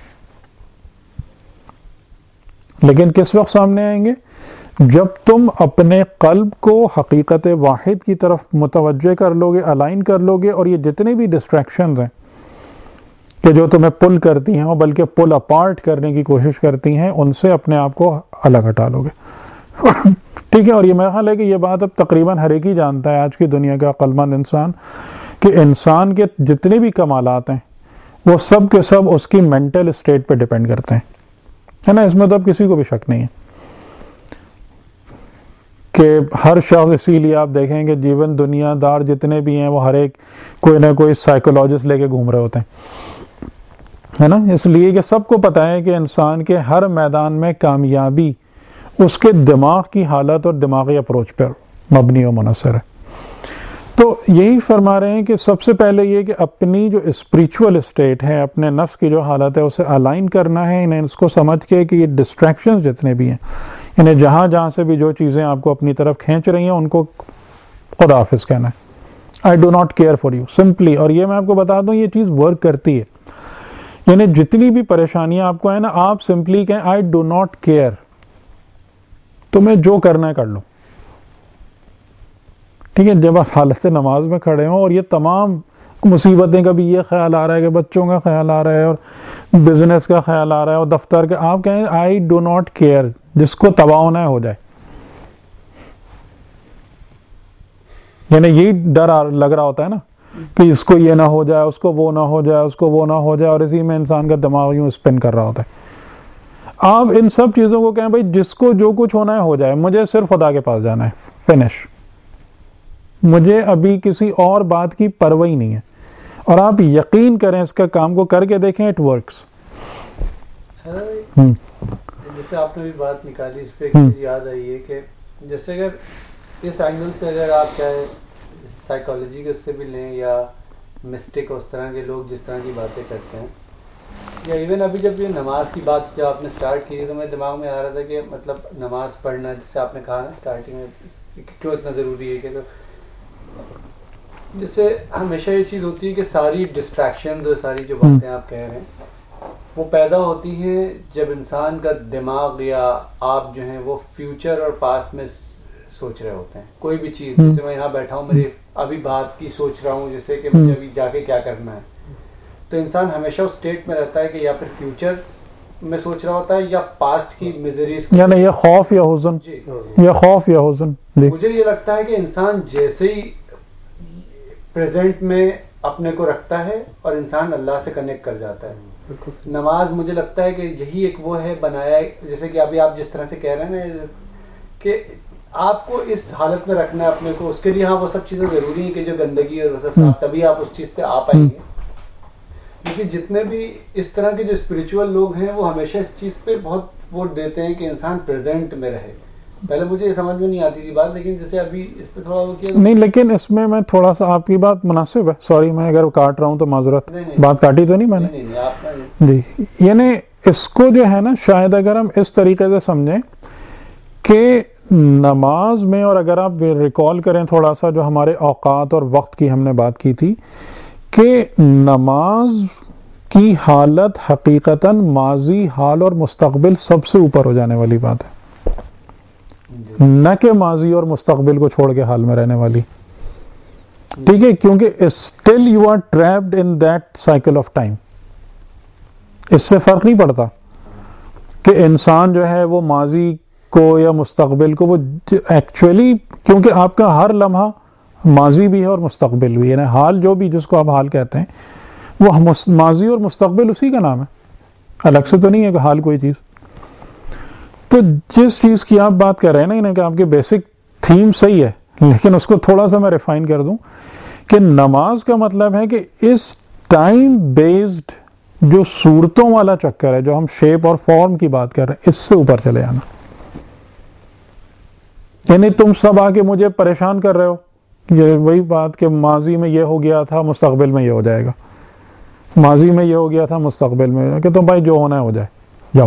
لیکن کس وقت سامنے آئیں گے؟ جب تم اپنے قلب کو حقیقت واحد کی طرف متوجہ کر لو گے، الائن کر لو گے، اور یہ جتنے بھی ڈسٹریکشنز ہیں کہ جو تمہیں پل کرتی ہیں، بلکہ پل اپارٹ کرنے کی کوشش کرتی ہیں، ان سے اپنے آپ کو الگ ہٹا لو گے. ٹھیک ہے. اور یہ میرا خیال ہے کہ یہ بات اب تقریباً ہر ایک ہی جانتا ہے آج کی دنیا کا عقل مند انسان، کہ انسان کے جتنے بھی کمالات ہیں وہ سب کے سب اس کی مینٹل اسٹیٹ پہ ڈیپینڈ کرتے ہیں، ہے نا. اس میں تو اب کسی کو بھی شک نہیں ہے کہ ہر شخص، اسی لیے آپ دیکھیں کہ جیون دنیا دار جتنے بھی ہیں وہ ہر ایک کوئی نہ کوئی سائیکولوجسٹ لے کے گھوم رہے ہوتے ہیں، ہے نا. اس لیے کہ سب کو پتہ ہے کہ انسان کے ہر میدان میں کامیابی اس کے دماغ کی حالت اور دماغی اپروچ پر مبنی و منحصر ہے. تو یہی فرما رہے ہیں کہ سب سے پہلے یہ کہ اپنی جو اسپریچول اسٹیٹ ہے، اپنے نفس کی جو حالت ہے، اسے الائن کرنا ہے. انہیں اس کو سمجھ کے کہ یہ ڈسٹریکشنز جتنے بھی ہیں، انہیں جہاں جہاں سے بھی جو چیزیں آپ کو اپنی طرف کھینچ رہی ہیں، ان کو خدا حافظ کہنا ہے. I do not care for you, simply. اور یہ میں آپ کو بتا دوں یہ چیز ورک کرتی ہے. یعنی جتنی بھی پریشانیاں آپ کو ہیں نا، آپ سمپلی کہیں آئی ڈو ناٹ کیئر، تمہیں جو کرنا ہے کر لو. ٹھیک ہے. جب آپ حالت نماز میں کھڑے ہوں اور یہ تمام مصیبتیں، کبھی یہ خیال آ رہا ہے کہ بچوں کا خیال آ رہا ہے اور بزنس کا خیال آ رہا ہے اور دفتر کا، آپ کہیں آئی ڈو ناٹ کیئر، جس کو تباہ ہونا ہے ہو جائے. یعنی یہی ڈر لگ رہا ہوتا ہے نا کہ اس کو یہ نہ ہو جائے، اس کو وہ نہ ہو جائے، اس کو وہ نہ ہو جائے، اور اسی میں انسان کا دماغ یوں اسپن کر رہا ہوتا ہے. آپ ان سب چیزوں کو کہیں بھائی جس کو جو کچھ ہونا ہے ہو جائے، مجھے صرف خدا کے پاس جانا ہے، فنش. مجھے ابھی کسی اور بات کی پرواہ ہی نہیں ہے. اور آپ یقین کریں، اس کا کام کو کر کے دیکھیں، اٹ ورکس. جیسے آپ نے بھی بات نکالی، اس پہ یاد آئی ہے کہ جیسے اگر اس اینگل سے اگر آپ چاہے سائیکالوجی کے اس سے بھی لیں یا مسٹک، اس طرح کے لوگ جس طرح کی باتیں کرتے ہیں، یا ایون ابھی جب یہ نماز کی بات جب آپ نے سٹارٹ کی تو میرے دماغ میں آ رہا تھا کہ مطلب نماز پڑھنا، جس سے آپ نے کہا نا اسٹارٹنگ میں کیوں اتنا ضروری ہے، کہ تو جس سے ہمیشہ یہ چیز ہوتی ہے کہ ساری ڈسٹریکشنز اور ساری جو باتیں آپ کہہ رہے ہیں وہ پیدا ہوتی ہیں جب انسان کا دماغ یا آپ جو ہیں وہ فیوچر اور پاسٹ میں سوچ رہے ہوتے ہیں. کوئی بھی چیز، جیسے میں یہاں بیٹھا ہوں، میری ابھی بات کی سوچ رہا ہوں، جیسے کہ مجھے ابھی جا کے کیا کرنا ہے، تو انسان ہمیشہ اس اسٹیٹ میں رہتا ہے کہ یا پھر فیوچر میں سوچ رہا ہوتا ہے یا پاسٹ کی میزریز، یعنی یہ خوف یا حزن. جی یہ خوف یا حزن. مجھے یہ لگتا ہے کہ انسان جیسے ہی پریزنٹ میں اپنے کو رکھتا ہے اور انسان اللہ سے کنیکٹ کر جاتا ہے. نماز مجھے لگتا ہے کہ یہی ایک وہ ہے بنایا ہے، جیسے کہ ابھی آپ جس طرح سے کہہ رہے ہیں نا کہ آپ کو اس حالت میں رکھنا ہے اپنے کو, اس کے لیے ہاں وہ سب چیزیں ضروری ہیں کہ جو گندگی اور وہ سب صاف, تبھی آپ اس چیز پہ آ پائیں گے. کیونکہ جتنے بھی اس طرح کے جو اسپریچول لوگ ہیں وہ ہمیشہ اس چیز پہ بہت ووٹ دیتے ہیں کہ انسان پریزنٹ میں رہے. پہلے مجھے یہ سمجھ میں نہیں آتی تھی بات, لیکن جیسے ابھی اس پہ تھوڑا وہ کیا نہیں, لیکن اس میں میں تھوڑا سا آپ کی بات مناسب ہے, سوری میں اگر کاٹ رہا ہوں تو معذرت, بات کاٹی تو نہیں میں نے جی. یعنی اس کو جو ہے نا شاید اگر ہم اس طریقے سے سمجھیں کہ نماز میں, اور اگر آپ ریکال کریں تھوڑا سا جو ہمارے اوقات اور وقت کی ہم نے بات کی تھی, کہ نماز کی حالت حقیقتاً ماضی, حال اور مستقبل سب سے اوپر ہو جانے والی بات ہے, نہ کہ ماضی اور مستقبل کو چھوڑ کے حال میں رہنے والی. ٹھیک ہے, کیونکہ still you are trapped in that cycle of time. اس سے فرق نہیں پڑتا کہ انسان جو ہے وہ ماضی کو یا مستقبل کو, وہ ایکچولی کیونکہ آپ کا ہر لمحہ ماضی بھی ہے اور مستقبل بھی ہے, یعنی حال جو بھی جس کو آپ حال کہتے ہیں وہ ماضی اور مستقبل اسی کا نام ہے, الگ سے تو نہیں ہے کہ حال کوئی چیز. تو جس چیز کی آپ بات کر رہے ہیں نا, یعنی کہ آپ کے بیسک تھیم صحیح ہے, لیکن اس کو تھوڑا سا میں ریفائن کر دوں کہ نماز کا مطلب ہے کہ اس ٹائم بیسڈ جو صورتوں والا چکر ہے, جو ہم شیپ اور فارم کی بات کر رہے ہیں, اس سے اوپر چلے آنا. یعنی تم سب آ کے مجھے پریشان کر رہے ہو, یہ وہی بات کہ ماضی میں یہ ہو گیا تھا مستقبل میں یہ ہو جائے گا, ماضی میں یہ ہو گیا تھا مستقبل میں, کہ تم بھائی جو ہونا ہے ہو جائے, جاؤ,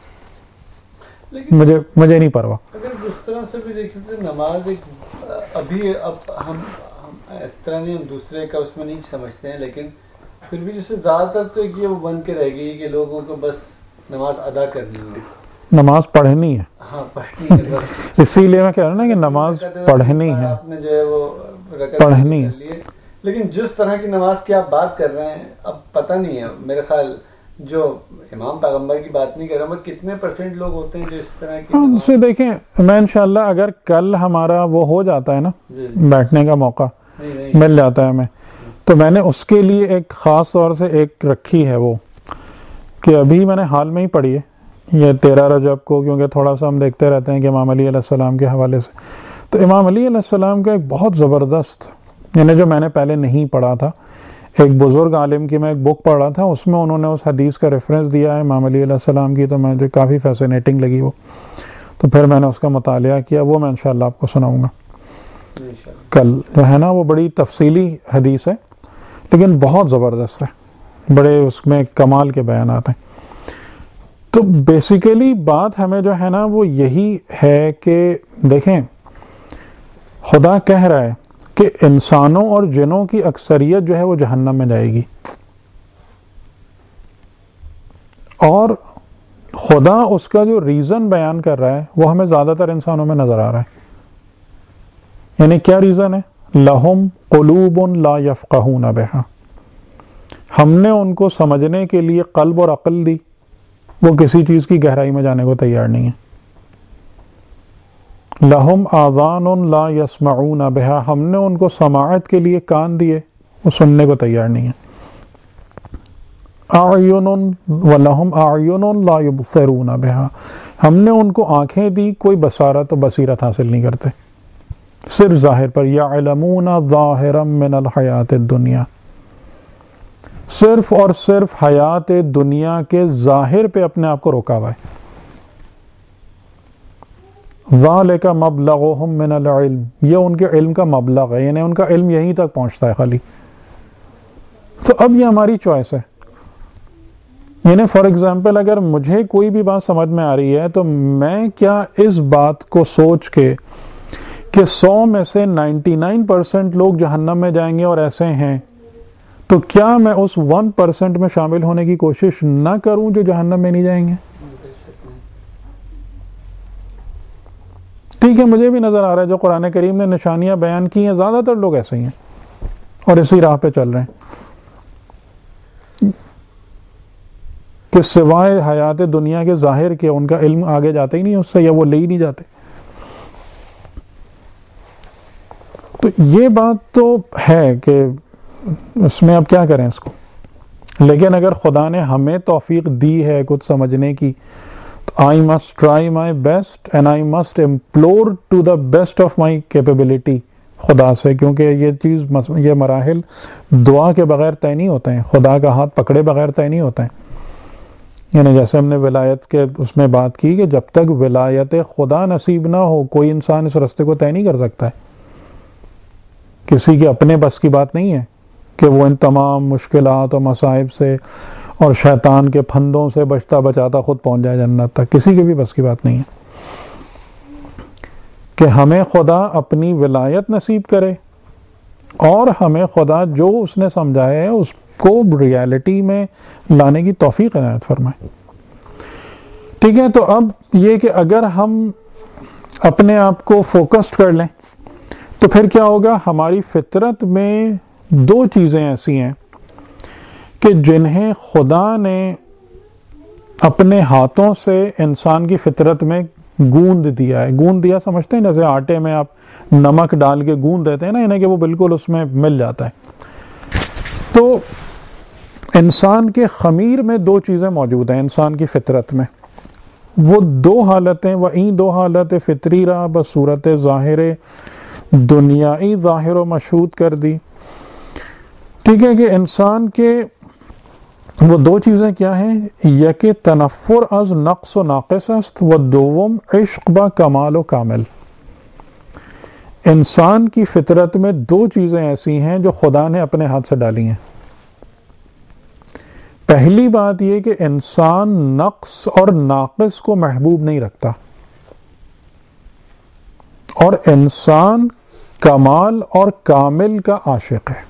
مجھے مجھے نہیں پرواہ. اگر جس طرح سے بھی دیکھیں تو نماز ایک ابھی اب ہم ہم اس طرح نہیں, ہم دوسرے کا اس میں نہیں سمجھتے ہیں, لیکن پھر بھی جیسے زیادہ تر تو ایک یہ وہ بن کے رہ گئی کہ لوگوں کو بس نماز ادا کرنی ہے, نماز پڑھنی ہے. ہاں پڑھنی ہے, اسی لیے میں کہہ رہا ہوں نا کہ نماز پڑھنی ہے, آپ نے جو ہے وہ پڑھنی ہے. لیکن جس طرح کی نماز کی آپ بات کر رہے ہیں, اب پتہ نہیں ہے, میرے خیال جو امام پیغمبر کی بات نہیں کر رہا ہوں, کتنے پرسنٹ لوگ ہوتے ہیں جو اس طرح کی ہاں سے دیکھیں. میں انشاءاللہ اگر کل ہمارا وہ ہو جاتا ہے نا بیٹھنے کا موقع مل جاتا ہے ہمیں, تو میں نے اس کے لیے ایک خاص طور سے ایک رکھی ہے وہ, کہ ابھی میں نے حال میں ہی پڑھی ہے یہ تیرہ رجب کو, کیونکہ تھوڑا سا ہم دیکھتے رہتے ہیں کہ امام علی علیہ السلام کے حوالے سے. تو امام علی علیہ السلام کا ایک بہت زبردست, یعنی جو میں نے پہلے نہیں پڑھا تھا, ایک بزرگ عالم کی میں ایک بک پڑھ رہا تھا, اس میں انہوں نے اس حدیث کا ریفرنس دیا ہے امام علی علیہ السلام کی, تو مجھے کافی فیسینیٹنگ لگی وہ, تو پھر میں نے اس کا مطالعہ کیا. وہ میں انشاءاللہ آپ کو سناؤں گا کل, جو ہے نا وہ بڑی تفصیلی حدیث ہے لیکن بہت زبردست ہے, بڑے اس میں کمال کے بیانات ہیں. تو بیسیکلی بات ہمیں جو ہے نا وہ یہی ہے کہ دیکھیں, خدا کہہ رہا ہے کہ انسانوں اور جنوں کی اکثریت جو ہے وہ جہنم میں جائے گی, اور خدا اس کا جو ریزن بیان کر رہا ہے وہ ہمیں زیادہ تر انسانوں میں نظر آ رہا ہے. یعنی کیا ریزن ہے؟ لہم قلوب لا یفقہون بہا, ہم نے ان کو سمجھنے کے لیے قلب اور عقل دی, وہ کسی چیز کی گہرائی میں جانے کو تیار نہیں ہے. لہم آذان لا یسمعون بہا, ہم نے ان کو سماعت کے لیے کان دیے, وہ سننے کو تیار نہیں ہے. اعین ولہم اعین لا یبصرون بہا, ہم نے ان کو آنکھیں دی, کوئی بصارت و بصیرت حاصل نہیں کرتے, صرف ظاہر پر. یعلمون ظاہرا من الحیات الدنیا, صرف اور صرف حیات دنیا کے ظاہر پہ اپنے آپ کو روکا ہوا ہے. ذالک مبلغہم من العلم, یہ ان کے علم کا مبلغ ہے, یعنی ان کا علم یہیں تک پہنچتا ہے خالی. تو اب یہ ہماری چوائس ہے. یعنی فار ایگزامپل اگر مجھے کوئی بھی بات سمجھ میں آ رہی ہے, تو میں کیا اس بات کو سوچ کے کہ سو میں سے نائنٹی نائن پرسینٹ لوگ جہنم میں جائیں گے اور ایسے ہیں, تو کیا میں اس ون پرسینٹ میں شامل ہونے کی کوشش نہ کروں جو جہنم میں نہیں جائیں گے؟ ٹھیک ہے, مجھے بھی نظر آ رہا ہے جو قرآن کریم نے نشانیاں بیان کی ہیں, زیادہ تر لوگ ایسے ہی ہیں اور اسی راہ پہ چل رہے ہیں کہ سوائے حیات دنیا کے ظاہر کے ان کا علم آگے جاتا ہی نہیں اس سے, یا وہ لے ہی نہیں جاتے. تو یہ بات تو ہے کہ اس میں اب کیا کریں اس کو, لیکن اگر خدا نے ہمیں توفیق دی ہے کچھ سمجھنے کی, I must try my best and I must implore to the best of my capability خدا سے, کیونکہ یہ چیز یہ مراحل دعا کے بغیر طے نہیں ہوتے ہیں, خدا کا ہاتھ پکڑے بغیر طے نہیں ہوتے ہیں. یعنی جیسے ہم نے ولایت کے اس میں بات کی کہ جب تک ولایت خدا نصیب نہ ہو کوئی انسان اس راستے کو طے نہیں کر سکتا ہے. کسی کے اپنے بس کی بات نہیں ہے کہ وہ ان تمام مشکلات اور مصائب سے اور شیطان کے پھندوں سے بچتا بچاتا خود پہنچ جائے جنت تک. کسی کے بھی بس کی بات نہیں ہے کہ ہمیں خدا اپنی ولایت نصیب کرے اور ہمیں خدا جو اس نے سمجھایا ہے اس کو ریالٹی میں لانے کی توفیق عنایت فرمائے. ٹھیک ہے, تو اب یہ کہ اگر ہم اپنے آپ کو فوکسڈ کر لیں تو پھر کیا ہوگا, ہماری فطرت میں دو چیزیں ایسی ہیں کہ جنہیں خدا نے اپنے ہاتھوں سے انسان کی فطرت میں گوند دیا ہے. گوند دیا سمجھتے ہیں جیسے آٹے میں آپ نمک ڈال کے گوند دیتے ہیں نا, انہیں کہ وہ بالکل اس میں مل جاتا ہے. تو انسان کے خمیر میں دو چیزیں موجود ہیں انسان کی فطرت میں. وہ دو حالتیں وہیں دو حالت فطری را بصورت ظاہر دنیائی ظاہر و مشہود کر دی. ٹھیک ہے کہ انسان کے وہ دو چیزیں کیا ہیں, یک تنفر از نقص و ناقص است و دوم عشق با کمال و کامل. انسان کی فطرت میں دو چیزیں ایسی ہیں جو خدا نے اپنے ہاتھ سے ڈالی ہیں. پہلی بات یہ کہ انسان نقص اور ناقص کو محبوب نہیں رکھتا اور انسان کمال اور کامل کا عاشق ہے.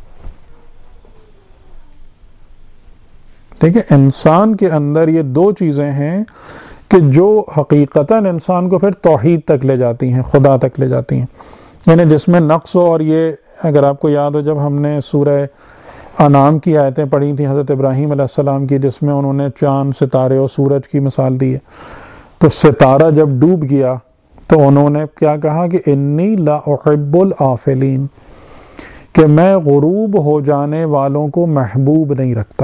ٹھیک ہے, انسان کے اندر یہ دو چیزیں ہیں کہ جو حقیقتاً انسان کو پھر توحید تک لے جاتی ہیں, خدا تک لے جاتی ہیں. یعنی جس میں نقص ہو, اور یہ اگر آپ کو یاد ہو جب ہم نے سورہ انعام کی آیتیں پڑھی تھیں حضرت ابراہیم علیہ السلام کی, جس میں انہوں نے چاند ستارے اور سورج کی مثال دی ہے, تو ستارہ جب ڈوب گیا تو انہوں نے کیا کہا کہ انی لا احب الآفلین, کہ میں غروب ہو جانے والوں کو محبوب نہیں رکھتا.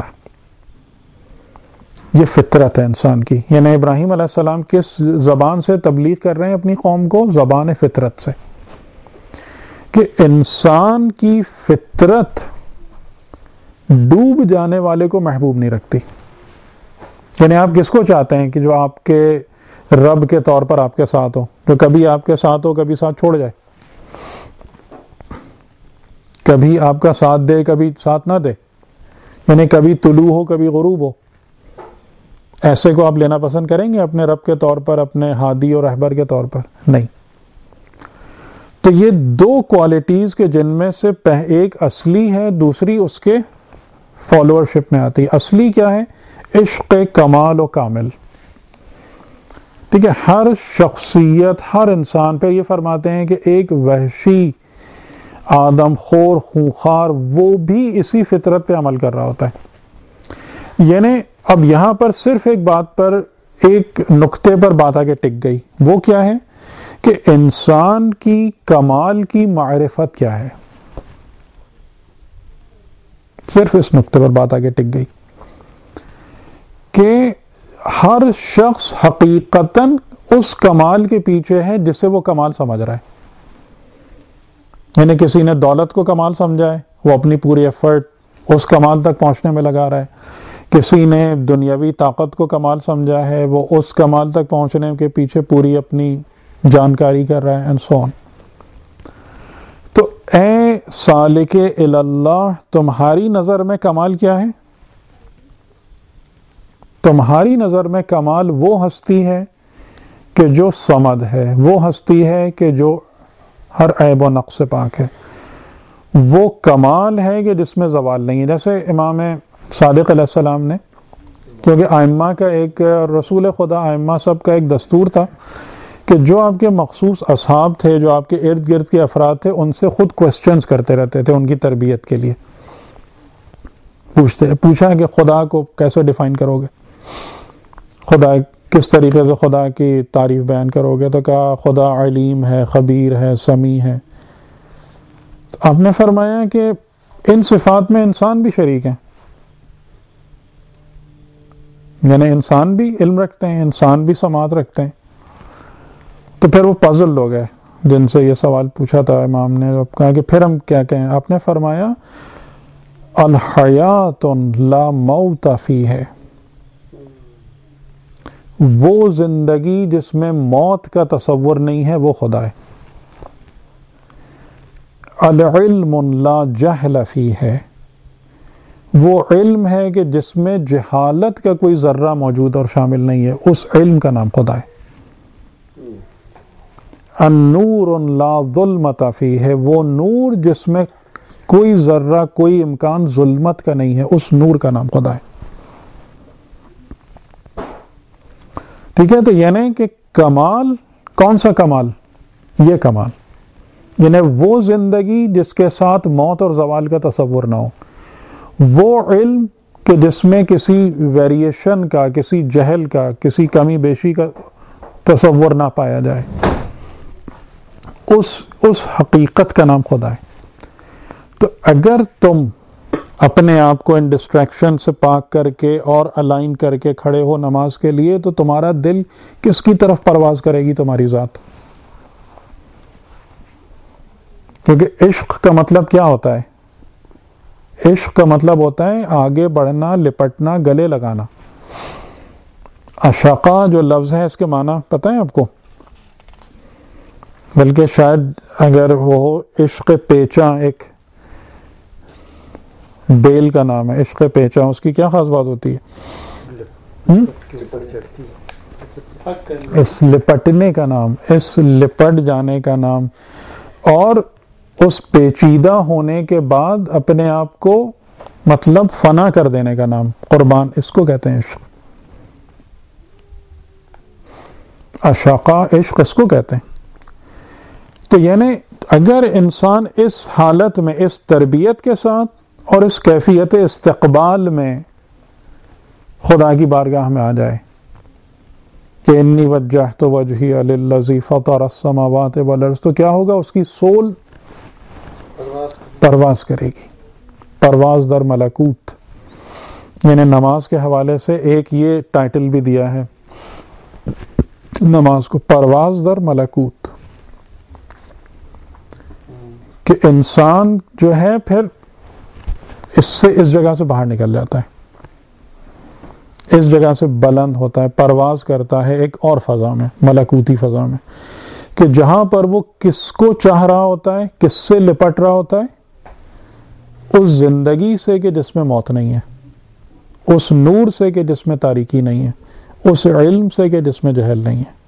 یہ فطرت ہے انسان کی. یعنی ابراہیم علیہ السلام کس زبان سے تبلیغ کر رہے ہیں اپنی قوم کو؟ زبان فطرت سے, کہ انسان کی فطرت ڈوب جانے والے کو محبوب نہیں رکھتی. یعنی آپ کس کو چاہتے ہیں کہ جو آپ کے رب کے طور پر آپ کے ساتھ ہو, جو کبھی آپ کے ساتھ ہو کبھی ساتھ چھوڑ جائے, کبھی آپ کا ساتھ دے کبھی ساتھ نہ دے, یعنی کبھی طلوع ہو کبھی غروب ہو. ایسے کو آپ لینا پسند کریں گے اپنے رب کے طور پر, اپنے ہادی اور رہبر کے طور پر؟ نہیں. تو یہ دو کوالٹیز کے جن میں سے ایک اصلی ہے, دوسری اس کے فالوورشپ میں آتی ہے. اصلی کیا ہے؟ عشق کمال و کامل. ٹھیک ہے, ہر شخصیت, ہر انسان پہ یہ فرماتے ہیں کہ ایک وحشی آدم خور خونخوار وہ بھی اسی فطرت پہ عمل کر رہا ہوتا ہے. یعنی اب یہاں پر صرف ایک بات پر, ایک نقطے پر بات آگے ٹک گئی, وہ کیا ہے کہ انسان کی کمال کی معرفت کیا ہے. صرف اس نقطے پر بات آگے ٹک گئی کہ ہر شخص حقیقتاً اس کمال کے پیچھے ہے جسے وہ کمال سمجھ رہا ہے. یعنی کسی نے دولت کو کمال سمجھا ہے, وہ اپنی پوری ایفرٹ اس کمال تک پہنچنے میں لگا رہا ہے. کسی نے دنیاوی طاقت کو کمال سمجھا ہے, وہ اس کمال تک پہنچنے کے پیچھے پوری اپنی جانکاری کر رہا ہے, اینڈ سو آن. تو اے سالک اللہ, تمہاری نظر میں کمال کیا ہے؟ تمہاری نظر میں کمال وہ ہستی ہے کہ جو صمد ہے, وہ ہستی ہے کہ جو ہر عیب و نقص سے پاک ہے, وہ کمال ہے کہ جس میں زوال نہیں ہے. جیسے امام صادق علیہ السلام نے, کیونکہ ائمہ کا ایک, رسول خدا ائمہ سب کا ایک دستور تھا کہ جو آپ کے مخصوص اصحاب تھے, جو آپ کے ارد گرد کے افراد تھے, ان سے خود کوسچنز کرتے رہتے تھے ان کی تربیت کے لیے. پوچھتے پوچھا کہ خدا کو کیسے ڈیفائن کرو گے, خدا کس طریقے سے خدا کی تعریف بیان کرو گے؟ تو کہا خدا علیم ہے, خبیر ہے, سمیع ہے. آپ نے فرمایا کہ ان صفات میں انسان بھی شریک ہیں. یعنی انسان بھی علم رکھتے ہیں، انسان بھی سماعت رکھتے ہیں. تو پھر وہ پزل ہو گئے جن سے یہ سوال پوچھا تھا امام نے. اب کہا کہ پھر ہم کیا کہیں؟ آپ نے فرمایا الحیات لا موت فی ہے، وہ زندگی جس میں موت کا تصور نہیں ہے وہ خدا ہے. العلم لا جہل فی ہے، وہ علم ہے کہ جس میں جہالت کا کوئی ذرہ موجود اور شامل نہیں ہے، اس علم کا نام خدا ہے. النور لا ظلمت فی ہے، وہ نور جس میں کوئی ذرہ کوئی امکان ظلمت کا نہیں ہے، اس نور کا نام خدا ہے. ٹھیک ہے، تو یعنی کہ کمال، کون سا کمال؟ یہ کمال، یعنی وہ زندگی جس کے ساتھ موت اور زوال کا تصور نہ ہو، وہ علم کہ جس میں کسی ویریشن کا، کسی جہل کا، کسی کمی بیشی کا تصور نہ پایا جائے، اس اس حقیقت کا نام خدا ہے. تو اگر تم اپنے آپ کو ان ڈسٹریکشن سے پاک کر کے اور الائن کر کے کھڑے ہو نماز کے لیے، تو تمہارا دل کس کی طرف پرواز کرے گی؟ تمہاری ذات. کیونکہ عشق کا مطلب کیا ہوتا ہے؟ عشق کا مطلب ہوتا ہے آگے بڑھنا، لپٹنا، گلے لگانا. عشقہ جو لفظ ہے اس کے معنی پتہ ہے آپ کو؟ بلکہ شاید اگر وہ عشق پیچا ایک بیل کا نام ہے، عشق پیچا، اس کی کیا خاص بات ہوتی ہے؟ اس لپٹنے کا نام، اس لپٹ جانے کا نام، اور اس پیچیدہ ہونے کے بعد اپنے آپ کو مطلب فنا کر دینے کا نام، قربان، اس کو کہتے ہیں عشق. عشقہ عشق اس کو کہتے ہیں. تو یعنی اگر انسان اس حالت میں، اس تربیت کے ساتھ اور اس کیفیت استقبال میں خدا کی بارگاہ میں آ جائے کہ انی وجہت وجہی للذی فطر السماوات والارض، تو کیا ہوگا؟ اس کی سول پرواز کرے گی، پرواز در ملکوت. یعنی نماز کے حوالے سے ایک یہ ٹائٹل بھی دیا ہے نماز کو، پرواز در ملکوت، کہ انسان جو ہے پھر اس سے اس جگہ سے باہر نکل جاتا ہے، اس جگہ سے بلند ہوتا ہے، پرواز کرتا ہے ایک اور فضا میں، ملکوتی فضا میں، کہ جہاں پر وہ کس کو چاہ رہا ہوتا ہے، کس سے لپٹ رہا ہوتا ہے؟ اس زندگی سے کہ جس میں موت نہیں ہے، اس نور سے کہ جس میں تاریکی نہیں ہے، اس علم سے کہ جس میں جہل نہیں ہے.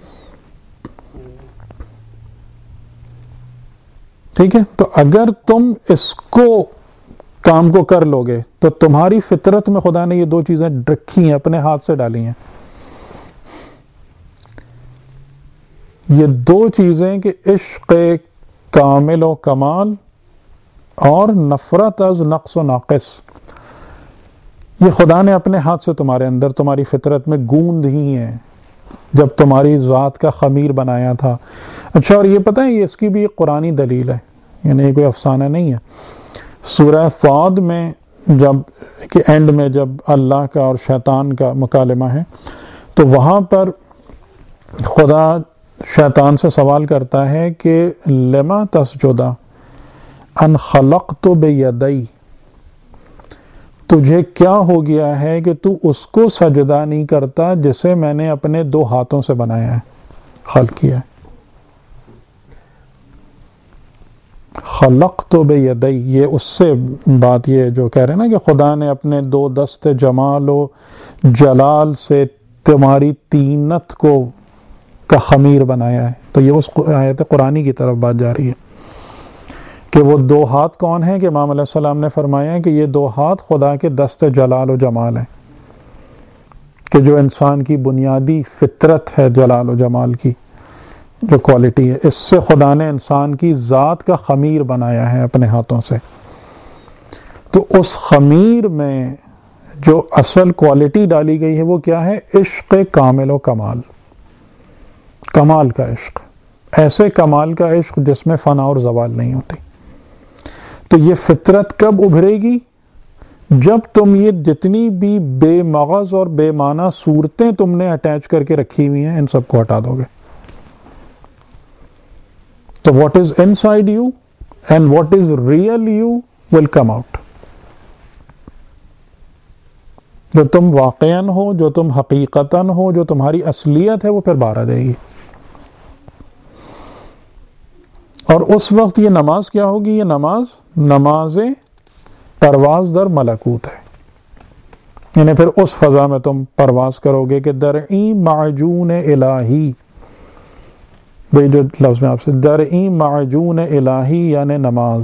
ٹھیک ہے، تو اگر تم اس کو کام کو کر لو گے تو تمہاری فطرت میں خدا نے یہ دو چیزیں رکھی ہیں، اپنے ہاتھ سے ڈالی ہیں. یہ دو چیزیں کہ عشق کامل و کمال اور نفرت از نقص و ناقص، یہ خدا نے اپنے ہاتھ سے تمہارے اندر، تمہاری فطرت میں گوند ہی ہیں جب تمہاری ذات کا خمیر بنایا تھا. اچھا، اور یہ پتہ ہے یہ اس کی بھی ایک قرآنی دلیل ہے، یعنی یہ کوئی افسانہ نہیں ہے. سورہ فاض میں جب کہ اینڈ میں جب اللہ کا اور شیطان کا مکالمہ ہے، تو وہاں پر خدا شیطان سے سوال کرتا ہے کہ لما تسجدا ان خلقت بیدی، تجھے کیا ہو گیا ہے کہ تو اس کو سجدہ نہیں کرتا جسے میں نے اپنے دو ہاتھوں سے بنایا ہے، خلق کیا ہے. خلقت بیدی، یہ اس سے بات یہ جو کہہ رہے ہیں نا کہ خدا نے اپنے دو دست جمال و جلال سے تمہاری تینت کو کا خمیر بنایا ہے. تو یہ اس آیت قرآنی کی طرف بات جا رہی ہے کہ وہ دو ہاتھ کون ہیں، کہ امام علیہ السلام نے فرمایا ہے کہ یہ دو ہاتھ خدا کے دست جلال و جمال ہیں، کہ جو انسان کی بنیادی فطرت ہے جلال و جمال کی جو کوالٹی ہے، اس سے خدا نے انسان کی ذات کا خمیر بنایا ہے اپنے ہاتھوں سے. تو اس خمیر میں جو اصل کوالٹی ڈالی گئی ہے وہ کیا ہے؟ عشق کامل و کمال، کمال کا عشق، ایسے کمال کا عشق جس میں فنا اور زوال نہیں ہوتی. تو یہ فطرت کب ابھرے گی؟ جب تم یہ جتنی بھی بے مغز اور بے معنی صورتیں تم نے اٹیچ کر کے رکھی ہوئی ہیں ان سب کو ہٹا دو گے تو what is inside you and what is real you will come out. جو تم واقعاً ہو، جو تم حقیقتاً ہو، جو تمہاری اصلیت ہے وہ پھر باہر آ جائے گی. اور اس وقت یہ نماز کیا ہوگی؟ یہ نماز نماز پرواز در ملکوت ہے. یعنی پھر اس فضا میں تم پرواز کرو گے کہ درعی معجون الہی، بھئی جو لفظ میں آپ سے درعی معجون الہی یعنی نماز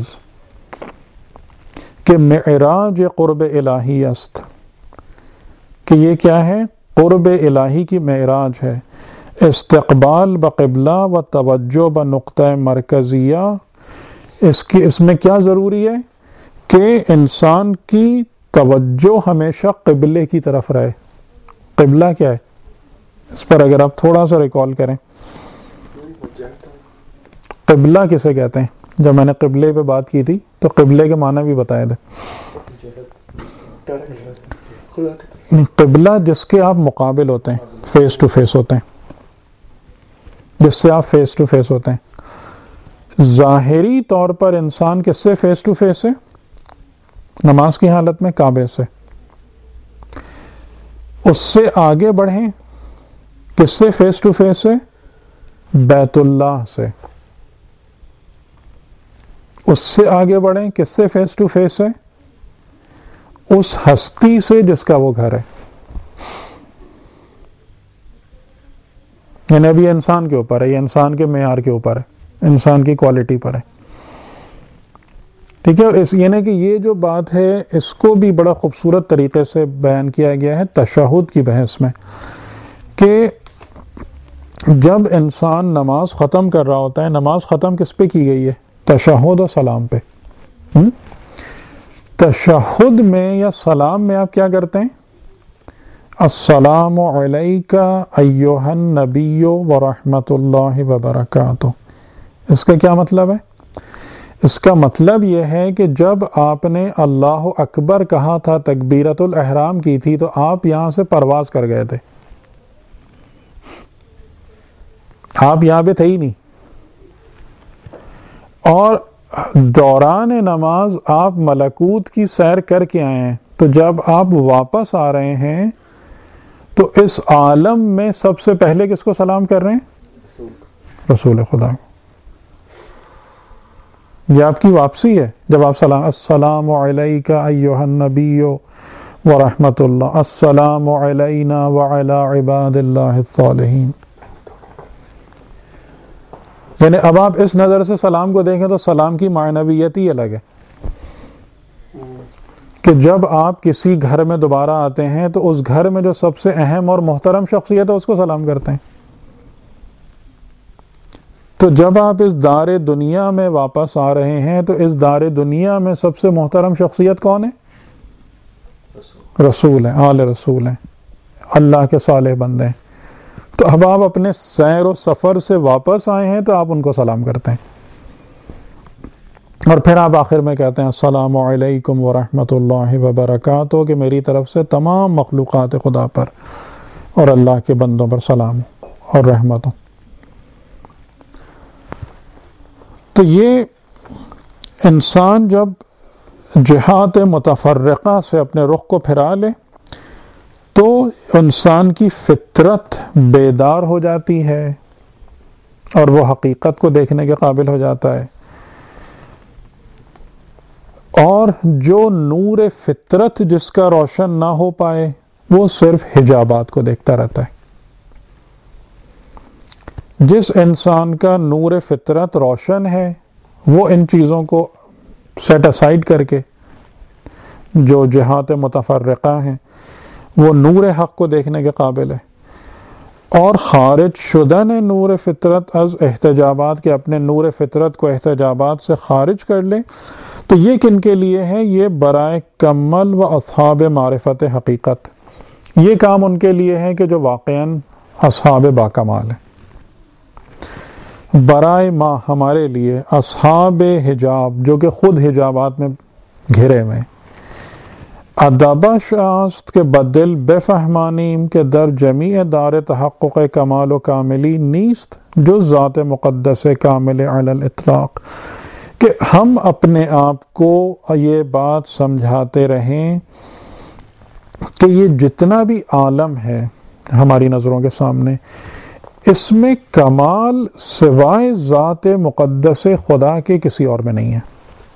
کہ معراج قرب الہی است، کہ یہ کیا ہے؟ قرب الہی کی معراج ہے. استقبال بقبلہ و توجہ بنقطہ مرکزیہ، اس کی اس میں کیا ضروری ہے کہ انسان کی توجہ ہمیشہ قبلے کی طرف رہے. قبلہ کیا ہے؟ اس پر اگر آپ تھوڑا سا ریکال کریں، قبلہ کسے کہتے ہیں؟ جب میں نے قبلے پہ بات کی تھی تو قبلے کے معنی بھی بتائے تھے. قبلہ جس کے آپ مقابل ہوتے ہیں، فیس ٹو فیس ہوتے ہیں، جس سے آپ فیس ٹو فیس ہوتے ہیں. ظاہری طور پر انسان کس سے فیس ٹو فیس ہے نماز کی حالت میں؟ کعبے سے. اس سے آگے بڑھیں کس سے فیس ٹو فیس ہے؟ بیت اللہ سے. اس سے آگے بڑھیں کس سے فیس ٹو فیس ہے؟ اس ہستی سے جس کا وہ گھر ہے. یعنی ابھی انسان کے اوپر ہے، یہ انسان کے معیار کے اوپر ہے، انسان کی کوالٹی پر ہے. ٹھیک ہے. اور اس یعنی کہ یہ جو بات ہے اس کو بھی بڑا خوبصورت طریقے سے بیان کیا گیا ہے تشہد کی بحث میں، کہ جب انسان نماز ختم کر رہا ہوتا ہے، نماز ختم کس پہ کی گئی ہے؟ تشہد و سلام پہ. تشہد میں یا سلام میں آپ کیا کرتے ہیں؟ السلام علیک ایھا النبی ورحمۃ اللہ وبرکاتہ. اس کا کیا مطلب ہے؟ اس کا مطلب یہ ہے کہ جب آپ نے اللہ اکبر کہا تھا، تکبیرۃ الاحرام کی تھی، تو آپ یہاں سے پرواز کر گئے تھے، آپ یہاں پہ تھے ہی نہیں. اور دوران نماز آپ ملکوت کی سیر کر کے آئے ہیں، تو جب آپ واپس آ رہے ہیں تو اس عالم میں سب سے پہلے کس کو سلام کر رہے ہیں؟ رسول خدا. یہ آپ کی واپسی ہے جب آپ سلام السلام علیک ایھا النبی ورحمۃ اللہ، السلام علینا وعلی عباد اللہ الصالحین. یعنی اب آپ اس نظر سے سلام کو دیکھیں تو سلام کی معنویت ہی الگ ہے کہ جب آپ کسی گھر میں دوبارہ آتے ہیں تو اس گھر میں جو سب سے اہم اور محترم شخصیت ہے اس کو سلام کرتے ہیں. تو جب آپ اس دار دنیا میں واپس آ رہے ہیں تو اس دار دنیا میں سب سے محترم شخصیت کون ہے؟ رسول ہیں، آل رسول ہیں، اللہ کے صالح بندے ہیں. تو اب آپ اپنے سیر و سفر سے واپس آئے ہیں تو آپ ان کو سلام کرتے ہیں، اور پھر آپ آخر میں کہتے ہیں السلام علیکم ورحمۃ اللہ وبرکاتہ، کہ میری طرف سے تمام مخلوقات خدا پر اور اللہ کے بندوں پر سلام اور رحمت ہو. تو یہ انسان جب جہات متفرقہ سے اپنے رخ کو پھرا لے تو انسان کی فطرت بیدار ہو جاتی ہے اور وہ حقیقت کو دیکھنے کے قابل ہو جاتا ہے. اور جو نور فطرت جس کا روشن نہ ہو پائے وہ صرف حجابات کو دیکھتا رہتا ہے. جس انسان کا نور فطرت روشن ہے وہ ان چیزوں کو سیٹ اسائیڈ کر کے جو جہات متفرقہ ہیں وہ نور حق کو دیکھنے کے قابل ہے، اور خارج شدن نور فطرت از احتجابات کے اپنے نور فطرت کو احتجابات سے خارج کر لے تو یہ کن کے لیے ہے؟ یہ برائے کمل و اصحاب معرفت حقیقت. یہ کام ان کے لیے ہے کہ جو واقعاً اصحاب باکمال ہیں. برائے ما ہمارے لیے اصحاب حجاب جو کہ خود حجابات میں گھرے ہوئے ہیں، ادب شاست کے بدل بفهمانیم که در جمیع دار تحقق کمال و کاملی نیست جز ذات مقدس کامل علی الاطلاق، کہ ہم اپنے آپ کو یہ بات سمجھاتے رہیں کہ یہ جتنا بھی عالم ہے ہماری نظروں کے سامنے، اس میں کمال سوائے ذات مقدس خدا کے کسی اور میں نہیں ہے.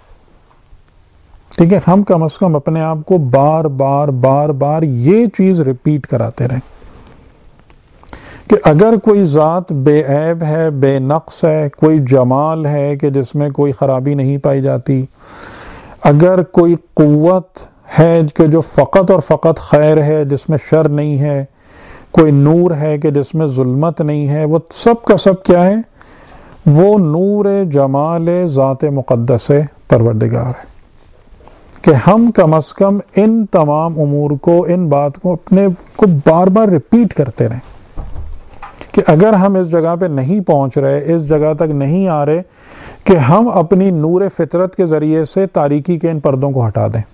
ٹھیک ہے، ہم کم از کم اپنے آپ کو بار بار بار بار یہ چیز ریپیٹ کراتے رہیں کہ اگر کوئی ذات بے عیب ہے، بے نقص ہے، کوئی جمال ہے کہ جس میں کوئی خرابی نہیں پائی جاتی، اگر کوئی قوت ہے کہ جو فقط اور فقط خیر ہے جس میں شر نہیں ہے، کوئی نور ہے کہ جس میں ظلمت نہیں ہے، وہ سب کا سب کیا ہے؟ وہ نور جمال ذات مقدس پروردگار ہے. کہ ہم کم از کم ان تمام امور کو، ان بات کو اپنے کو بار بار ریپیٹ کرتے رہیں کہ اگر ہم اس جگہ پہ نہیں پہنچ رہے، اس جگہ تک نہیں آ رہے کہ ہم اپنی نور فطرت کے ذریعے سے تاریکی کے ان پردوں کو ہٹا دیں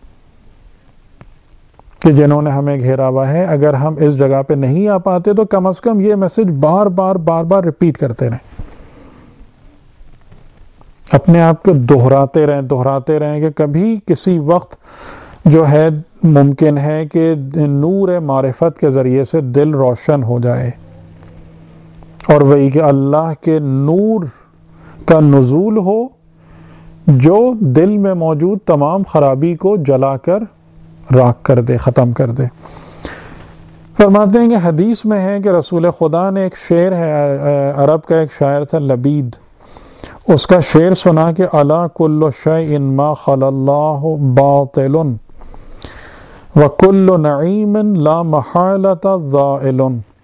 کہ جنہوں نے ہمیں گھیرا ہوا ہے. اگر ہم اس جگہ پہ نہیں آ پاتے تو کم از کم یہ میسج بار بار بار بار ریپیٹ کرتے رہیں، اپنے آپ کو دہراتے رہیں دہراتے رہیں کہ کبھی کسی وقت جو ہے ممکن ہے کہ نور معرفت کے ذریعے سے دل روشن ہو جائے، اور وہی کہ اللہ کے نور کا نزول ہو جو دل میں موجود تمام خرابی کو جلا کر راکھ کر دے، ختم کر دے. فرماتے ہیں کہ حدیث میں ہے کہ رسول خدا نے ایک شعر ہے، عرب کا ایک شاعر تھا لبید، اس کا شعر سنا کہ الا کل شیء ما خلا اللہ باطل وکل نعیم لا محالۃ زائل.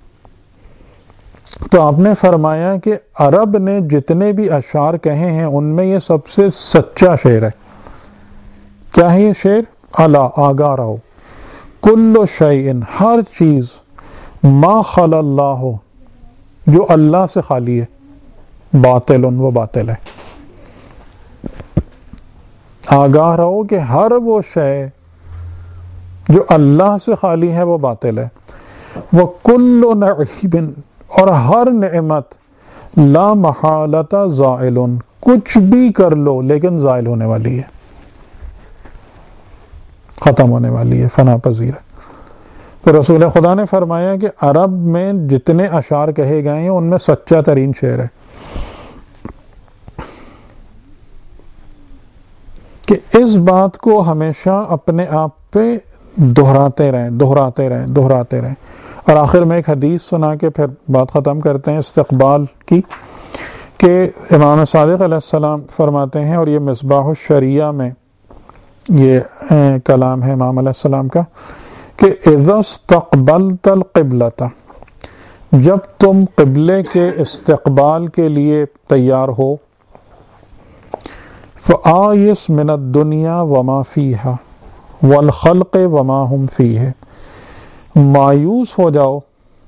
تو آپ نے فرمایا کہ عرب نے جتنے بھی اشعار کہے ہیں ان میں یہ سب سے سچا شعر ہے. کیا ہے یہ شعر؟ الا آگاہ رہو، کل شیء ہر چیز، ما خلا اللہ جو اللہ سے خالی ہے، باطل وہ باطل ہے. آگاہ رہو کہ ہر وہ شے جو اللہ سے خالی ہے وہ باطل ہے. وہ کل نعیم، اور ہر نعمت، لا محالۃ زائل، کچھ بھی کر لو لیکن زائل ہونے والی ہے، ختم ہونے والی ہے، فنا پذیر ہے. تو رسول خدا نے فرمایا کہ عرب میں جتنے اشعار کہے گئے ہیں ان میں سچا ترین شعر ہے کہ اس بات کو ہمیشہ اپنے آپ پہ دہراتے رہیں دہراتے رہیں دہراتے رہیں. اور آخر میں ایک حدیث سنا کے پھر بات ختم کرتے ہیں استقبال کی، کہ امام صادق علیہ السلام فرماتے ہیں، اور یہ مصباح الشریعہ میں یہ کلام ہے امام علیہ السلام کا، کہ اذا استقبلت القبلۃ، جب تم قبلے کے استقبال کے لیے تیار ہو، فآیس من الدنیا وما فیہا والخلق وما ہم فیہ، مایوس ہو جاؤ،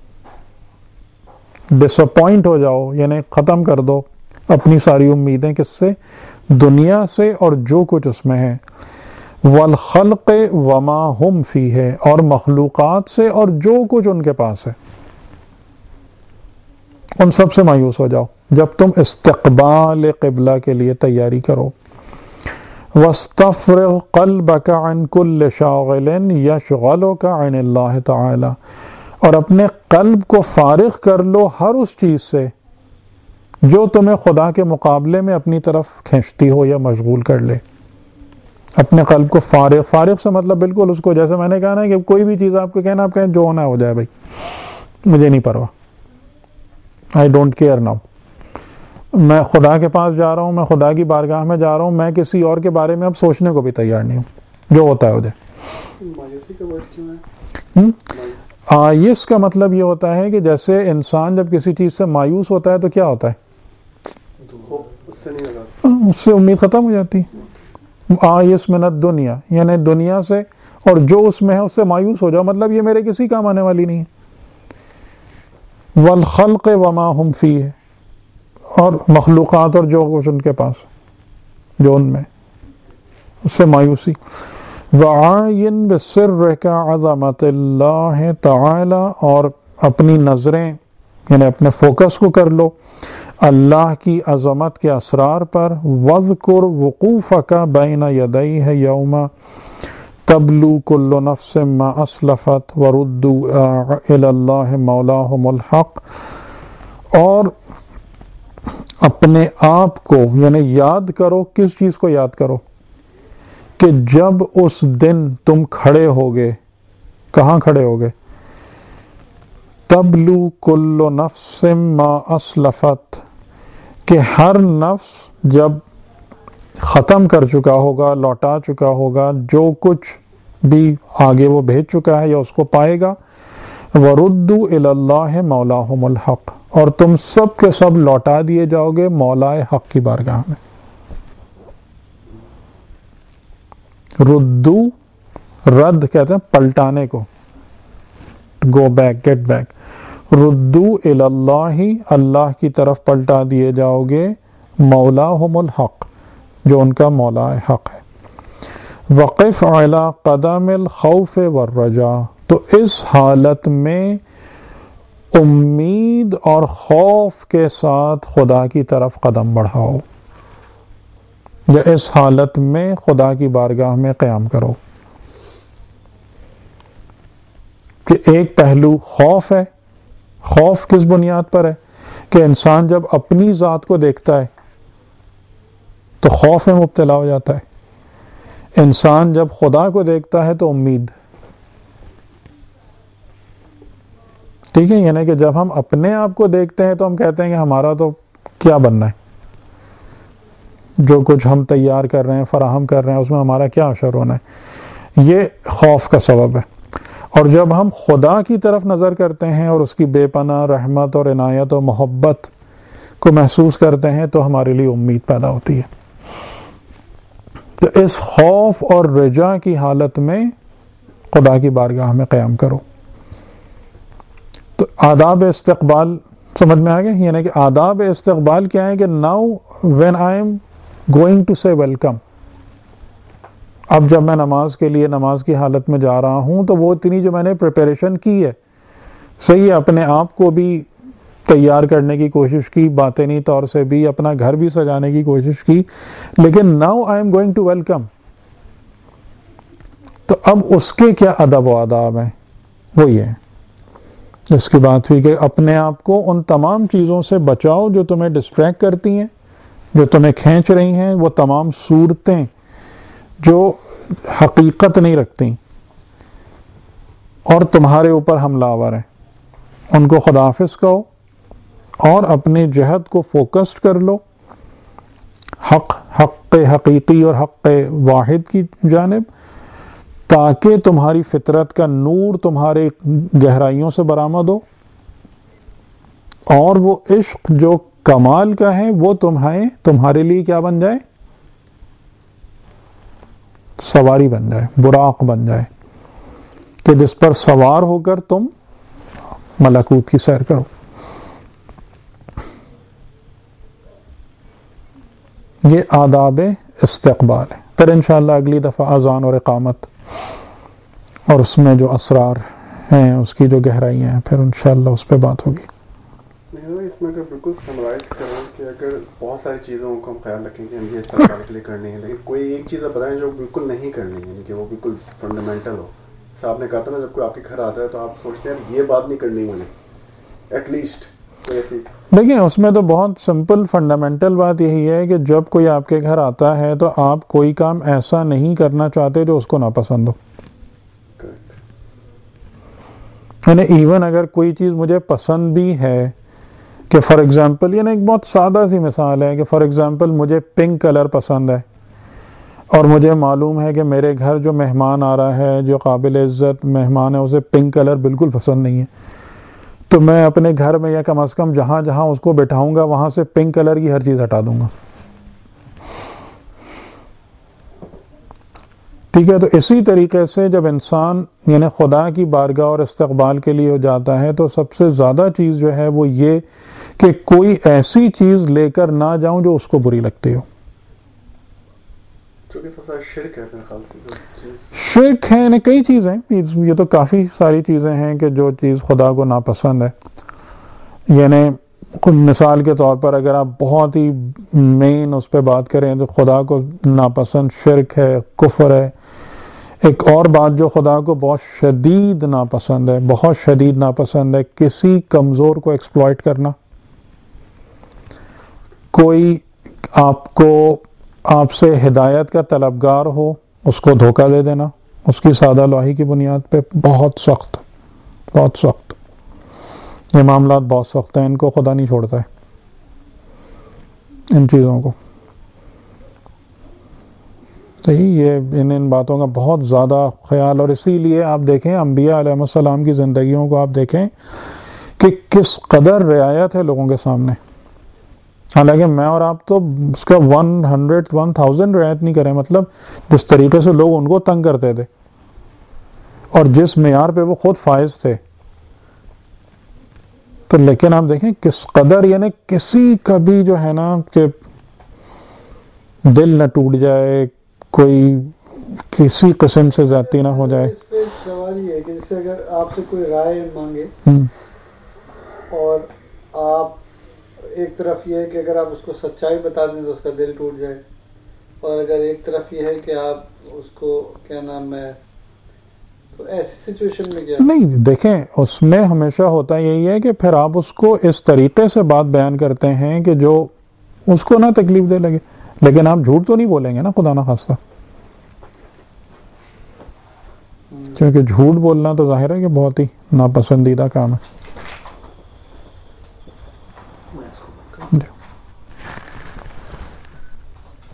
ڈس اپوائنٹ ہو جاؤ، یعنی ختم کر دو اپنی ساری امیدیں، کس سے؟ دنیا سے اور جو کچھ اس میں ہے، والخلق وما ہم فیہ، اور مخلوقات سے اور جو کچھ ان کے پاس ہے، ان سب سے مایوس ہو جاؤ جب تم استقبال قبلہ کے لیے تیاری کرو. وَاسْتَفْرِغْ قَلْبَكَ عَنْ كُلِّ شَاغِلٍ يَشْغَلُكَ عَنِ اللَّهِ تَعَالَى، اور اپنے قلب کو فارغ کر لو ہر اس چیز سے جو تمہیں خدا کے مقابلے میں اپنی طرف کھینچتی ہو یا مشغول کر لے. اپنے قلب کو فارغ، فارغ سے مطلب بالکل اس کو، جیسے میں نے کہا نا کہ کوئی بھی چیز آپ کو کہنا، آپ کہیں جو ہونا ہو جائے بھائی، مجھے نہیں پرواہ، آئی ڈونٹ کیئر ناؤ، میں خدا کے پاس جا رہا ہوں، میں خدا کی بارگاہ میں جا رہا ہوں، میں کسی اور کے بارے میں اب سوچنے کو بھی تیار نہیں ہوں، جو ہوتا ہے ہو جائے. مایوسی کا ورڈ کیوں ہے؟ آئس کا مطلب یہ ہوتا ہے کہ جیسے انسان جب کسی چیز سے مایوس ہوتا ہے تو کیا ہوتا ہے؟ اس سے امید ختم ہو جاتی. آئس من الدنیا، یعنی دنیا سے اور جو اس میں ہے اس سے مایوس ہو جاؤ، مطلب یہ میرے کسی کام آنے والی نہیں ہے. والخلق وما ہم فیہ، اور مخلوقات اور جو کچھ ان کے پاس، جو ان میں، اس سے مایوسی. وعین بسرک عظمت اللہ تعالی، اور اپنی نظریں یعنی اپنے فوکس کو کر لو اللہ کی عظمت کے اسرار پر. وَاذْكُرْ وُقُوفَكَ بَيْنَ يَدَيْهِ يَوْمَ تَبْلُو كُلُّ نَفْسٍ مَا أَسْلَفَتْ وَرُدُّوا إِلَى اللَّهِ مَوْلَاهُمُ الْحَقِّ، اور اپنے آپ کو یعنی یاد کرو. کس چیز کو یاد کرو؟ کہ جب اس دن تم کھڑے ہوگے، کہاں کھڑے ہوگے؟ تبلو کل نفس ما اسلفت، کہ ہر نفس جب ختم کر چکا ہوگا، لوٹا چکا ہوگا جو کچھ بھی آگے وہ بھیج چکا ہے یا اس کو پائے گا. وردوا الی اللہ مولاہم الحق، اور تم سب کے سب لوٹا دیے جاؤ گے مولائے حق کی بارگاہ میں. ردو، رد کہتے ہیں پلٹانے کو، گو بیک، گیٹ بیک. ردو الی اللہ، اللہ کی طرف پلٹا دیے جاؤ گے مولاہم الحق، جو ان کا مولا حق ہے. وقف علی قدم الخوف والرجاء، تو اس حالت میں امید اور خوف کے ساتھ خدا کی طرف قدم بڑھاؤ، یا اس حالت میں خدا کی بارگاہ میں قیام کرو. کہ ایک پہلو خوف ہے. خوف کس بنیاد پر ہے؟ کہ انسان جب اپنی ذات کو دیکھتا ہے تو خوف میں مبتلا ہو جاتا ہے. انسان جب خدا کو دیکھتا ہے تو امید. ٹھیک ہے، یعنی کہ جب ہم اپنے آپ کو دیکھتے ہیں تو ہم کہتے ہیں کہ ہمارا تو کیا بننا ہے، جو کچھ ہم تیار کر رہے ہیں، فراہم کر رہے ہیں، اس میں ہمارا کیا اثر ہونا ہے. یہ خوف کا سبب ہے. اور جب ہم خدا کی طرف نظر کرتے ہیں اور اس کی بے پناہ رحمت اور عنایت و محبت کو محسوس کرتے ہیں تو ہمارے لیے امید پیدا ہوتی ہے. تو اس خوف اور رجا کی حالت میں خدا کی بارگاہ میں قیام کرو. تو آداب استقبال سمجھ میں آ گئے؟ یعنی کہ آداب استقبال کیا ہے؟ کہ now when I am going to say welcome, اب جب میں نماز کے لیے نماز کی حالت میں جا رہا ہوں تو وہ اتنی جو میں نے پریپریشن کی ہے، صحیح ہے، اپنے آپ کو بھی تیار کرنے کی کوشش کی، باطنی طور سے بھی اپنا گھر بھی سجانے کی کوشش کی، لیکن now I am going to welcome. تو اب اس کے کیا ادب و آداب ہیں؟ وہ یہ ہے جس کی بات ہوئی کہ اپنے آپ کو ان تمام چیزوں سے بچاؤ جو تمہیں ڈسٹریکٹ کرتی ہیں، جو تمہیں کھینچ رہی ہیں، وہ تمام صورتیں جو حقیقت نہیں رکھتی اور تمہارے اوپر حملہ آور ہیں، ان کو خداحافظ کہو اور اپنی جہد کو فوکسڈ کر لو حق حق حقیقی اور حق واحد کی جانب، تاکہ تمہاری فطرت کا نور تمہارے گہرائیوں سے برآمد ہو، اور وہ عشق جو کمال کا ہے وہ تمہیں تمہارے لیے کیا بن جائے؟ سواری بن جائے، براق بن جائے، کہ جس پر سوار ہو کر تم ملکوت کی سیر کرو. یہ آداب استقبال ہے. پھر انشاءاللہ اگلی دفعہ اذان اور اقامت اور اس میں جو اسرار ہیں، اس کی جو گہرائیاں ہیں، پھر انشاءاللہ اس پہ بات ہوگی. اس میں اگر بالکل سمرائز کریں کہ اگر بہت ساری چیزوں کو ہم خیال رکھیں کہ ہم یہ استقبال کے لیے کرنی ہے، لیکن کوئی ایک چیز آپ بتائیں جو بالکل نہیں کرنی ہے، یعنی کہ وہ بالکل فنڈامنٹل ہو. صاحب نے کہا تھا نا جب کوئی آپ کے گھر آتا ہے تو آپ سوچتے ہیں یہ بات نہیں کرنی مجھے، ایٹ لیسٹ. دیکھیں اس میں تو بہت سمپل فنڈامنٹل بات یہی ہے کہ جب کوئی آپ کے گھر آتا ہے تو آپ کوئی کام ایسا نہیں کرنا چاہتے جو اس کو ناپسند ہو. یعنی ایون اگر کوئی چیز مجھے پسند بھی ہے، کہ فار ایگزامپل یعنی ایک بہت سادہ سی مثال ہے کہ فار ایگزامپل مجھے پنک کلر پسند ہے، اور مجھے معلوم ہے کہ میرے گھر جو مہمان آ رہا ہے، جو قابل عزت مہمان ہے، اسے پنک کلر بالکل پسند نہیں ہے، تو میں اپنے گھر میں یا کم از کم جہاں جہاں اس کو بٹھاؤں گا وہاں سے پنک کلر کی ہر چیز ہٹا دوں گا. ٹھیک ہے، تو اسی طریقے سے جب انسان یعنی خدا کی بارگاہ اور استقبال کے لیے ہو جاتا ہے تو سب سے زیادہ چیز جو ہے وہ یہ کہ کوئی ایسی چیز لے کر نہ جاؤں جو اس کو بری لگتی ہو. چونکہ سب سے شرک ہے میرے خیال سے جو چیز شرک ہے، یعنی کئی چیزیں، یہ تو کافی ساری چیزیں ہیں کہ جو چیز خدا کو ناپسند ہے. یعنی مثال کے طور پر اگر آپ بہت ہی مین اس پہ بات کریں تو خدا کو ناپسند شرک ہے، کفر ہے. ایک اور بات جو خدا کو بہت شدید ناپسند ہے، بہت شدید ناپسند ہے، کسی کمزور کو ایکسپلائٹ کرنا. کوئی آپ کو آپ سے ہدایت کا طلبگار ہو، اس کو دھوکہ دے دینا، اس کی سادہ لوحی کی بنیاد پہ، بہت سخت، بہت سخت. یہ معاملات بہت سخت ہیں، ان کو خدا نہیں چھوڑتا ہے، ان چیزوں کو. صحیح، یہ ان ان باتوں کا بہت زیادہ خیال. اور اسی لیے آپ دیکھیں انبیاء علیہ السلام کی زندگیوں کو آپ دیکھیں کہ کس قدر رعایت ہے لوگوں کے سامنے. حالانکہ میں اور آپ تو اس کا ون ہنڈریڈ ون تھاؤزینڈ رعایت نہیں کریں، مطلب جس طریقے سے لوگ ان کو تنگ کرتے تھے اور جس معیار پہ وہ خود فائز تھے. تو لیکن آپ دیکھیں کس قدر، یعنی کسی کا بھی جو ہے نا کہ دل نہ ٹوٹ جائے، کوئی کسی قسم سے زیادتی نہ ہو جائے. اس پہ سوال یہ ہے کہ جیسے اگر آپ سے کوئی رائے مانگے اور آپ ایک طرف یہ ہے کہ اگر آپ اس کو سچائی بتا دیں تو اس کا دل ٹوٹ جائے، اور اگر ایک طرف یہ ہے کہ آپ اس کو کیا نام ہے، تو ایسی سچویشن میں کیا؟ نہیں دیکھیں، اس میں ہمیشہ ہوتا یہی ہے کہ پھر آپ اس کو اس طریقے سے بات بیان کرتے ہیں کہ جو اس کو نہ تکلیف دے لگے. لیکن آپ جھوٹ تو نہیں بولیں گے نا، خدا نہ خواستہ، کیونکہ جھوٹ بولنا تو ظاہر ہے کہ بہت ہی ناپسندیدہ کام ہے.